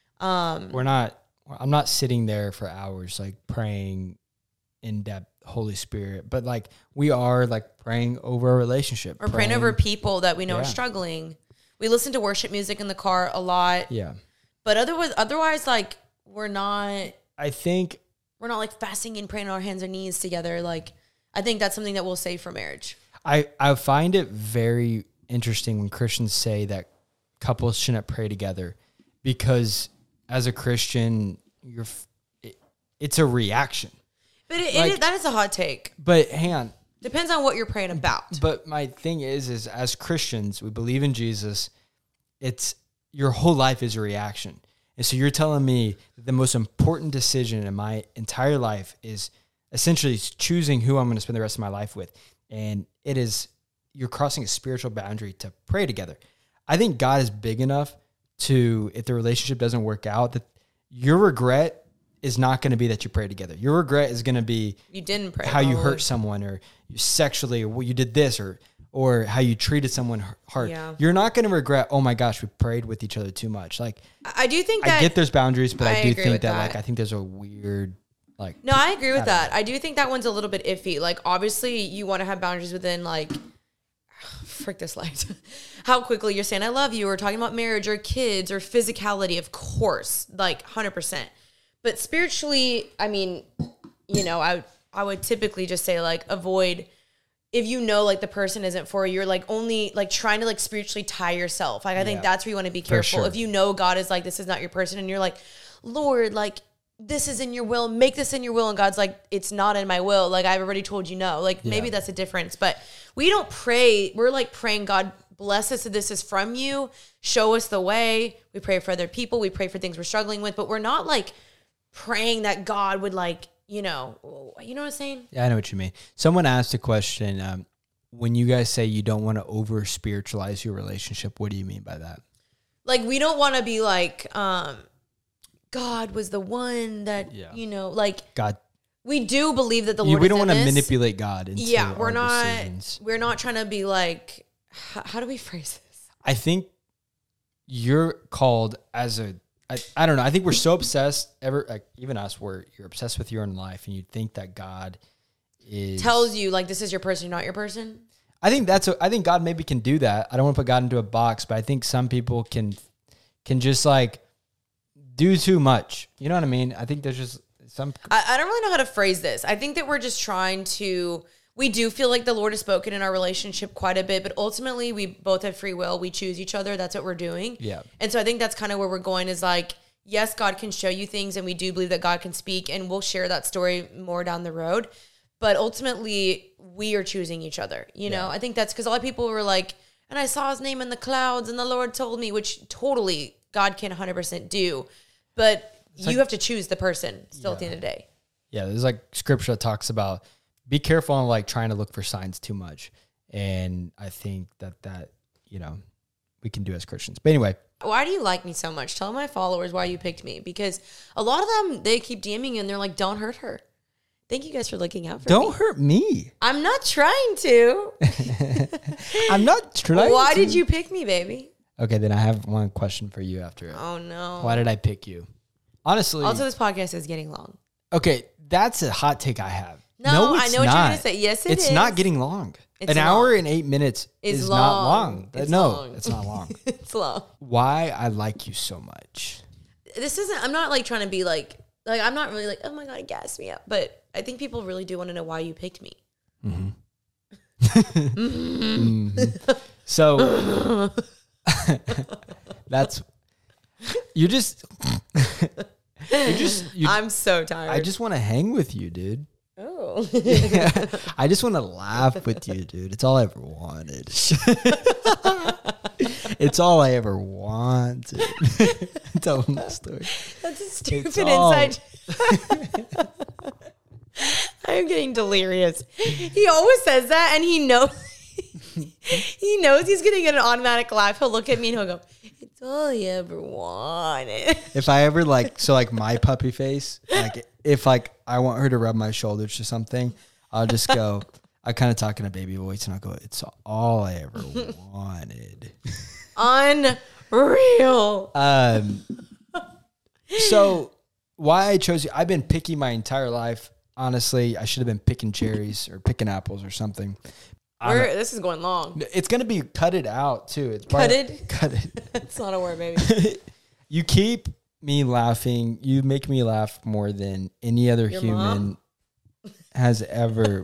Speaker 1: Um,
Speaker 2: we're not, I'm not sitting there for hours like praying in-depth Holy Spirit, but like we are like praying over a relationship.
Speaker 1: We're praying, praying over people that we know yeah. are struggling. We listen to worship music in the car a lot.
Speaker 2: Yeah.
Speaker 1: But otherwise, otherwise like we're not,
Speaker 2: I think
Speaker 1: we're not like fasting and praying on our hands and knees together. Like I think that's something that we'll save for marriage.
Speaker 2: I, I find it very interesting when Christians say that couples shouldn't pray together, because as a Christian, you're, it, it's a reaction.
Speaker 1: But it,
Speaker 2: like,
Speaker 1: it, that is a hot take.
Speaker 2: But hang on.
Speaker 1: Depends on what you're praying about.
Speaker 2: But my thing is, is as Christians, we believe in Jesus. It's your whole life is a reaction. And so you're telling me that the most important decision in my entire life is essentially choosing who I'm going to spend the rest of my life with. And it is, you're crossing a spiritual boundary to pray together. I think God is big enough to, if the relationship doesn't work out, that your regret is not going to be that you pray together. Your regret is going to be
Speaker 1: you didn't pray,
Speaker 2: how you hurt someone, or you sexually, or what you did this, or or how you treated someone hard. Yeah. You're not going to regret, oh my gosh, we prayed with each other too much. Like
Speaker 1: I do think that
Speaker 2: I get there's boundaries, but I, I do think that,
Speaker 1: that
Speaker 2: like I think there's a weird like
Speaker 1: No, I agree with I that. Know. I do think that one's a little bit iffy. Like obviously you want to have boundaries within like frick this light. How quickly you're saying I love you, or talking about marriage or kids or physicality, of course, like one hundred percent. But spiritually, I mean, you know, I I would typically just say like avoid, if you know like the person isn't for you, you're like only like trying to like spiritually tie yourself. Like I think yeah, that's where you want to be careful. Sure. If you know God is like, this is not your person, and you're like, Lord, like this is in your will, make this in your will, and God's like, it's not in my will. Like I've already told you no. Like yeah. maybe that's a difference. But we don't pray. We're like praying, God, bless us if this is from you. Show us the way. We pray for other people. We pray for things we're struggling with, but we're not like praying that God would like, you know, you know what I'm saying?
Speaker 2: Yeah, I know what you mean. Someone asked a question. Um, when you guys say you don't want to over spiritualize your relationship, what do you mean by that?
Speaker 1: Like, we don't want to be like, um, God was the one that, yeah. you know, like
Speaker 2: God.
Speaker 1: We do believe that the Lord.
Speaker 2: We don't
Speaker 1: want
Speaker 2: to manipulate God into
Speaker 1: yeah, we're
Speaker 2: our
Speaker 1: not.
Speaker 2: decisions.
Speaker 1: We're not trying to be like. How, how do we phrase this?
Speaker 2: I think you're called as a. I, I don't know. I think we're so obsessed. Ever like even us, where you're obsessed with your own life, and you think that God is
Speaker 1: tells you like this is your person, not your person.
Speaker 2: I think that's. A, I think God maybe can do that. I don't want to put God into a box, but I think some people can can just like do too much. You know what I mean? I think there's just some.
Speaker 1: I, I don't really know how to phrase this. I think that we're just trying to. We do feel like the Lord has spoken in our relationship quite a bit, but ultimately we both have free will. We choose each other. That's what we're doing.
Speaker 2: Yeah.
Speaker 1: And so I think that's kind of where we're going is like, yes, God can show you things, and we do believe that God can speak, and we'll share that story more down the road. But ultimately we are choosing each other. You know, yeah. I think that's because a lot of people were like, and I saw his name in the clouds and the Lord told me, which totally God can one hundred percent do, but
Speaker 2: It's
Speaker 1: you
Speaker 2: like-
Speaker 1: have to choose the person still at the
Speaker 2: Yeah.
Speaker 1: end of the day.
Speaker 2: Yeah, there's like scripture that talks about be careful on like trying to look for signs too much. And I think that that, you know, we can do as Christians. But anyway,
Speaker 1: Why do you like me so much? Tell my followers why you picked me, because a lot of them, they keep DMing you and they're like, don't hurt her. Thank you guys for looking out for me.
Speaker 2: don't hurt me.
Speaker 1: I'm not trying to.
Speaker 2: I'm not trying
Speaker 1: Why
Speaker 2: to.
Speaker 1: did you pick me, baby?
Speaker 2: Okay, then I have one question for you after it.
Speaker 1: Oh, no.
Speaker 2: Why did I pick you? Honestly.
Speaker 1: Also, this podcast is getting long.
Speaker 2: Okay, that's a hot take I have.
Speaker 1: No,
Speaker 2: it's
Speaker 1: I know what you're
Speaker 2: not.
Speaker 1: gonna say. Yes, it
Speaker 2: it's
Speaker 1: is.
Speaker 2: not getting long.
Speaker 1: It's
Speaker 2: An hour
Speaker 1: long.
Speaker 2: and eight minutes
Speaker 1: It's
Speaker 2: is
Speaker 1: long.
Speaker 2: not long.
Speaker 1: It's
Speaker 2: no,
Speaker 1: long.
Speaker 2: it's not long.
Speaker 1: It's long.
Speaker 2: Why I like you so much.
Speaker 1: This isn't, I'm not like trying to be like, like, I'm not really like, oh my God, gas me up. But I think people really do want to know why you picked me.
Speaker 2: So that's you just you just you,
Speaker 1: I'm so tired.
Speaker 2: I just want to hang with you, dude.
Speaker 1: oh.
Speaker 2: I just want to laugh with you, dude. It's all I ever wanted. It's all I ever wanted. Tell them that story.
Speaker 1: That's a stupid
Speaker 2: It's all-
Speaker 1: inside. I'm getting delirious. He always says that, and he knows he knows he's gonna get an automatic laugh. He'll look at me and he'll go, "It's all he ever wanted."
Speaker 2: If I ever like, so like my puppy face, like if like I want her to rub my shoulders or something, I'll just go, I kind of talk in a baby voice and I'll go, it's all I ever wanted.
Speaker 1: Unreal.
Speaker 2: Um, so why I chose you, I've been picky my entire life. Honestly, I should have been picking cherries or picking apples or something. I'm
Speaker 1: We're,
Speaker 2: a-
Speaker 1: this is going long.
Speaker 2: it's going to be cut it out too. It's probably-
Speaker 1: Cutted?
Speaker 2: Cut it.
Speaker 1: That's not a word, baby.
Speaker 2: You keep me laughing. You make me laugh more than any other
Speaker 1: Your
Speaker 2: human
Speaker 1: mom?
Speaker 2: has ever.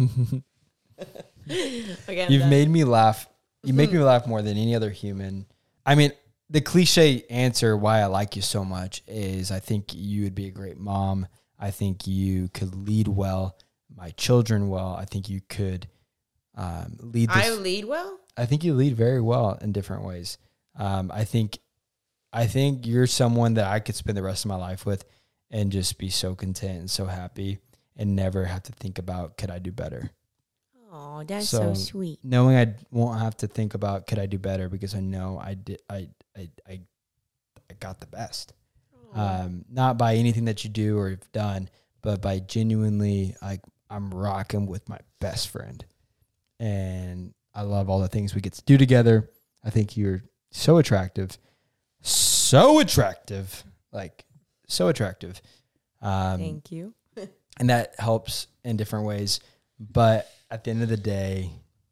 Speaker 1: Okay, I'm
Speaker 2: You've
Speaker 1: done.
Speaker 2: made me laugh. You make me laugh more than any other human. I mean, the cliche answer why I like you so much is I think you would be a great mom. I think you could lead well, my children well. I think you could um, lead this.
Speaker 1: I lead well.
Speaker 2: I think you lead very well in different ways. Um, I think, I think you're someone that I could spend the rest of my life with and just be so content and so happy and never have to think about, could I do better?
Speaker 1: Oh, that's so,
Speaker 2: So,
Speaker 1: sweet.
Speaker 2: Knowing I won't have to think about, could I do better? Because I know I did, I, I, I, I got the best. Um, not by anything that you do or have done, but by genuinely, like, I'm rocking with my best friend. And I love all the things we get to do together. I think you're so attractive. So attractive. Like, so attractive. Um,
Speaker 1: Thank you.
Speaker 2: and that helps in different ways. But at the end of the day,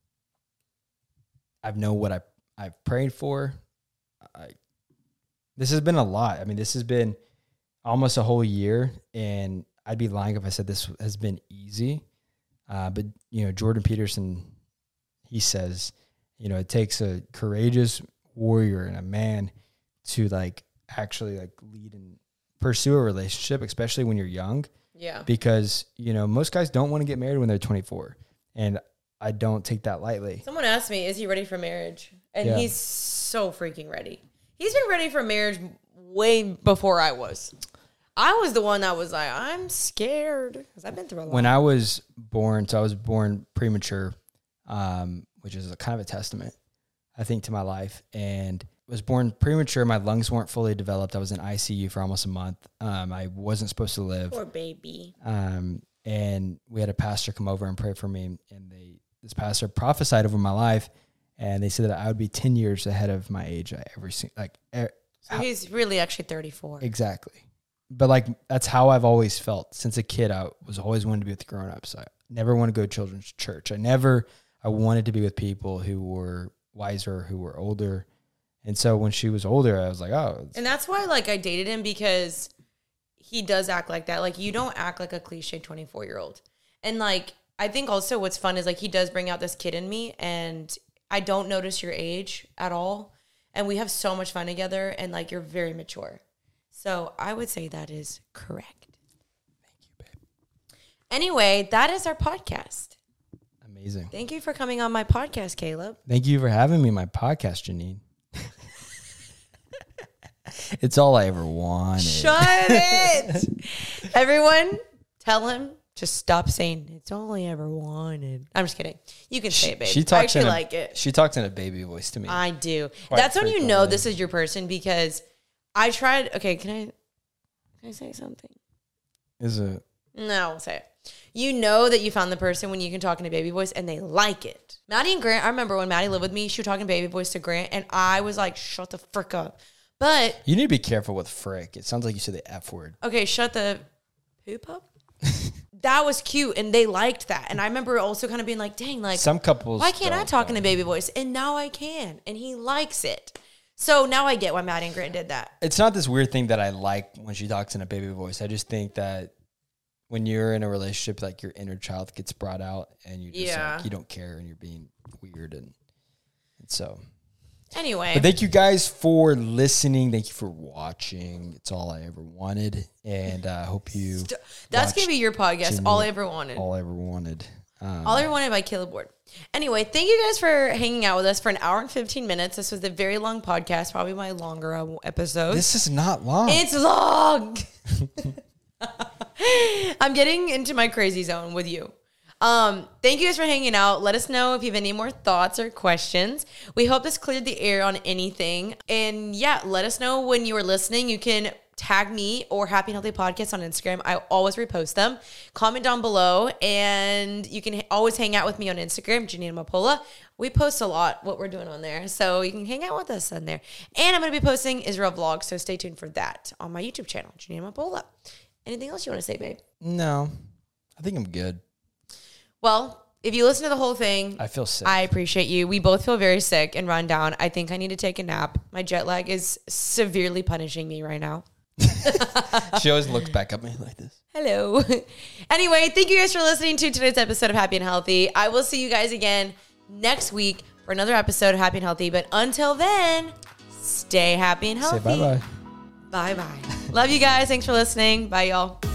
Speaker 2: I know what I, I've prayed for. I, this has been a lot. I mean, this has been almost a whole year, and I'd be lying if I said this has been easy. Uh, but, you know, Jordan Peterson, he says, you know, it takes a courageous warrior and a man to, like, actually, like, lead and pursue a relationship, especially when you're young.
Speaker 1: Yeah.
Speaker 2: Because, you know, most guys don't want to get married when they're twenty-four. And I don't take that lightly.
Speaker 1: Someone asked me, is he ready for marriage? And
Speaker 2: Yeah.
Speaker 1: he's so freaking ready. He's been ready for marriage way before I was. I was the one that was like, I'm scared because I've been through a lot.
Speaker 2: When I was born, so I was born premature, um, which is a kind of a testament, I think, to my life. And was born premature. My lungs weren't fully developed. I was in I C U for almost a month. Um, I wasn't supposed to live.
Speaker 1: Poor baby.
Speaker 2: Um, and we had a pastor come over and pray for me. And they, this pastor prophesied over my life. And they said that I would be ten years ahead of my age. I ever seen, like, er,
Speaker 1: So he's really actually thirty-four.
Speaker 2: exactly. But like, that's how I've always felt since a kid. I was always wanted to be with the grown-ups. I never want to go to children's church. I never, I wanted to be with people who were wiser, who were older. And so when she was older, I was like, oh. it's-
Speaker 1: And that's why, like, I dated him because he does act like that. Like, you don't act like a cliche twenty-four-year-old. And, like, I think also what's fun is, like, he does bring out this kid in me, and I don't notice your age at all. And we have so much fun together, and, like, you're very mature. So I would say that is correct.
Speaker 2: Thank you, babe.
Speaker 1: Anyway, that is our podcast.
Speaker 2: Amazing.
Speaker 1: Thank you for coming on my podcast, Caleb.
Speaker 2: Thank you for having me on my podcast, Janine. It's all I ever wanted.
Speaker 1: Shut it. Everyone, tell him to stop saying it's all I ever wanted. I'm just kidding. You can say it, babe.
Speaker 2: She
Speaker 1: I
Speaker 2: talks
Speaker 1: actually
Speaker 2: in a,
Speaker 1: like it.
Speaker 2: She talks in a baby voice to me.
Speaker 1: I do.
Speaker 2: Quite
Speaker 1: That's when you know
Speaker 2: frequently.
Speaker 1: this is your person because I tried. Okay, can I can I say something?
Speaker 2: Is it?
Speaker 1: No, I'll say it. You know that you found the person when you can talk in a baby voice and they like it. Maddie and Grant, I remember when Maddie lived with me, she would talk in baby voice to Grant and I was like, shut the frick up. But
Speaker 2: You need to be careful with frick. It sounds like you said the F word.
Speaker 1: okay, shut the poop up. That was cute and they liked that. And I remember also kind of being like, dang, like
Speaker 2: Some couples.
Speaker 1: why can't I
Speaker 2: don't,
Speaker 1: talk in
Speaker 2: though.
Speaker 1: a baby voice? And now I can. And he likes it. So now I get why Maddie and Grant did that.
Speaker 2: It's not this weird thing that I like when she talks in a baby voice. I just think that when you're in a relationship, like your inner child gets brought out and you just
Speaker 1: Yeah.
Speaker 2: like, you don't care and you're being weird. And, and so,
Speaker 1: Anyway.
Speaker 2: but thank you guys for listening. Thank you for watching. It's all I ever wanted. And I uh, hope you.
Speaker 1: St- That's going to be your podcast.
Speaker 2: Jimmy,
Speaker 1: All I ever wanted.
Speaker 2: All I ever wanted. Um,
Speaker 1: All I ever wanted by Caleb Ward. Anyway, thank you guys for hanging out with us for an hour and fifteen minutes. This was a very long podcast, probably my longer uh, episode.
Speaker 2: this is not long.
Speaker 1: It's long. I'm getting into my crazy zone with you. Um, thank you guys for hanging out. Let us know if you have any more thoughts or questions. We hope this cleared the air on anything. And yeah, let us know when you are listening. You can tag me or Happy and Healthy Podcast on Instagram. I always repost them. Comment down below. And you can always hang out with me on Instagram, Janina Mapola. We post a lot what we're doing on there. So you can hang out with us on there. And I'm going to be posting Israel vlogs. So stay tuned for that on my YouTube channel, Janina Mapola. Anything else you want to say, babe?
Speaker 2: no, I think I'm good.
Speaker 1: Well, if you listen to the whole thing,
Speaker 2: I feel sick.
Speaker 1: I appreciate you. We both feel very sick and run down. I think I need to take a nap. My jet lag is severely punishing me right now.
Speaker 2: She always looks back at me like this.
Speaker 1: Hello. Anyway, thank you guys for listening to today's episode of Happy and Healthy. I will see you guys again next week for another episode of Happy and Healthy. But until then, stay happy and healthy.
Speaker 2: Say bye-bye.
Speaker 1: Bye-bye. Love you guys. Thanks for listening. Bye, y'all.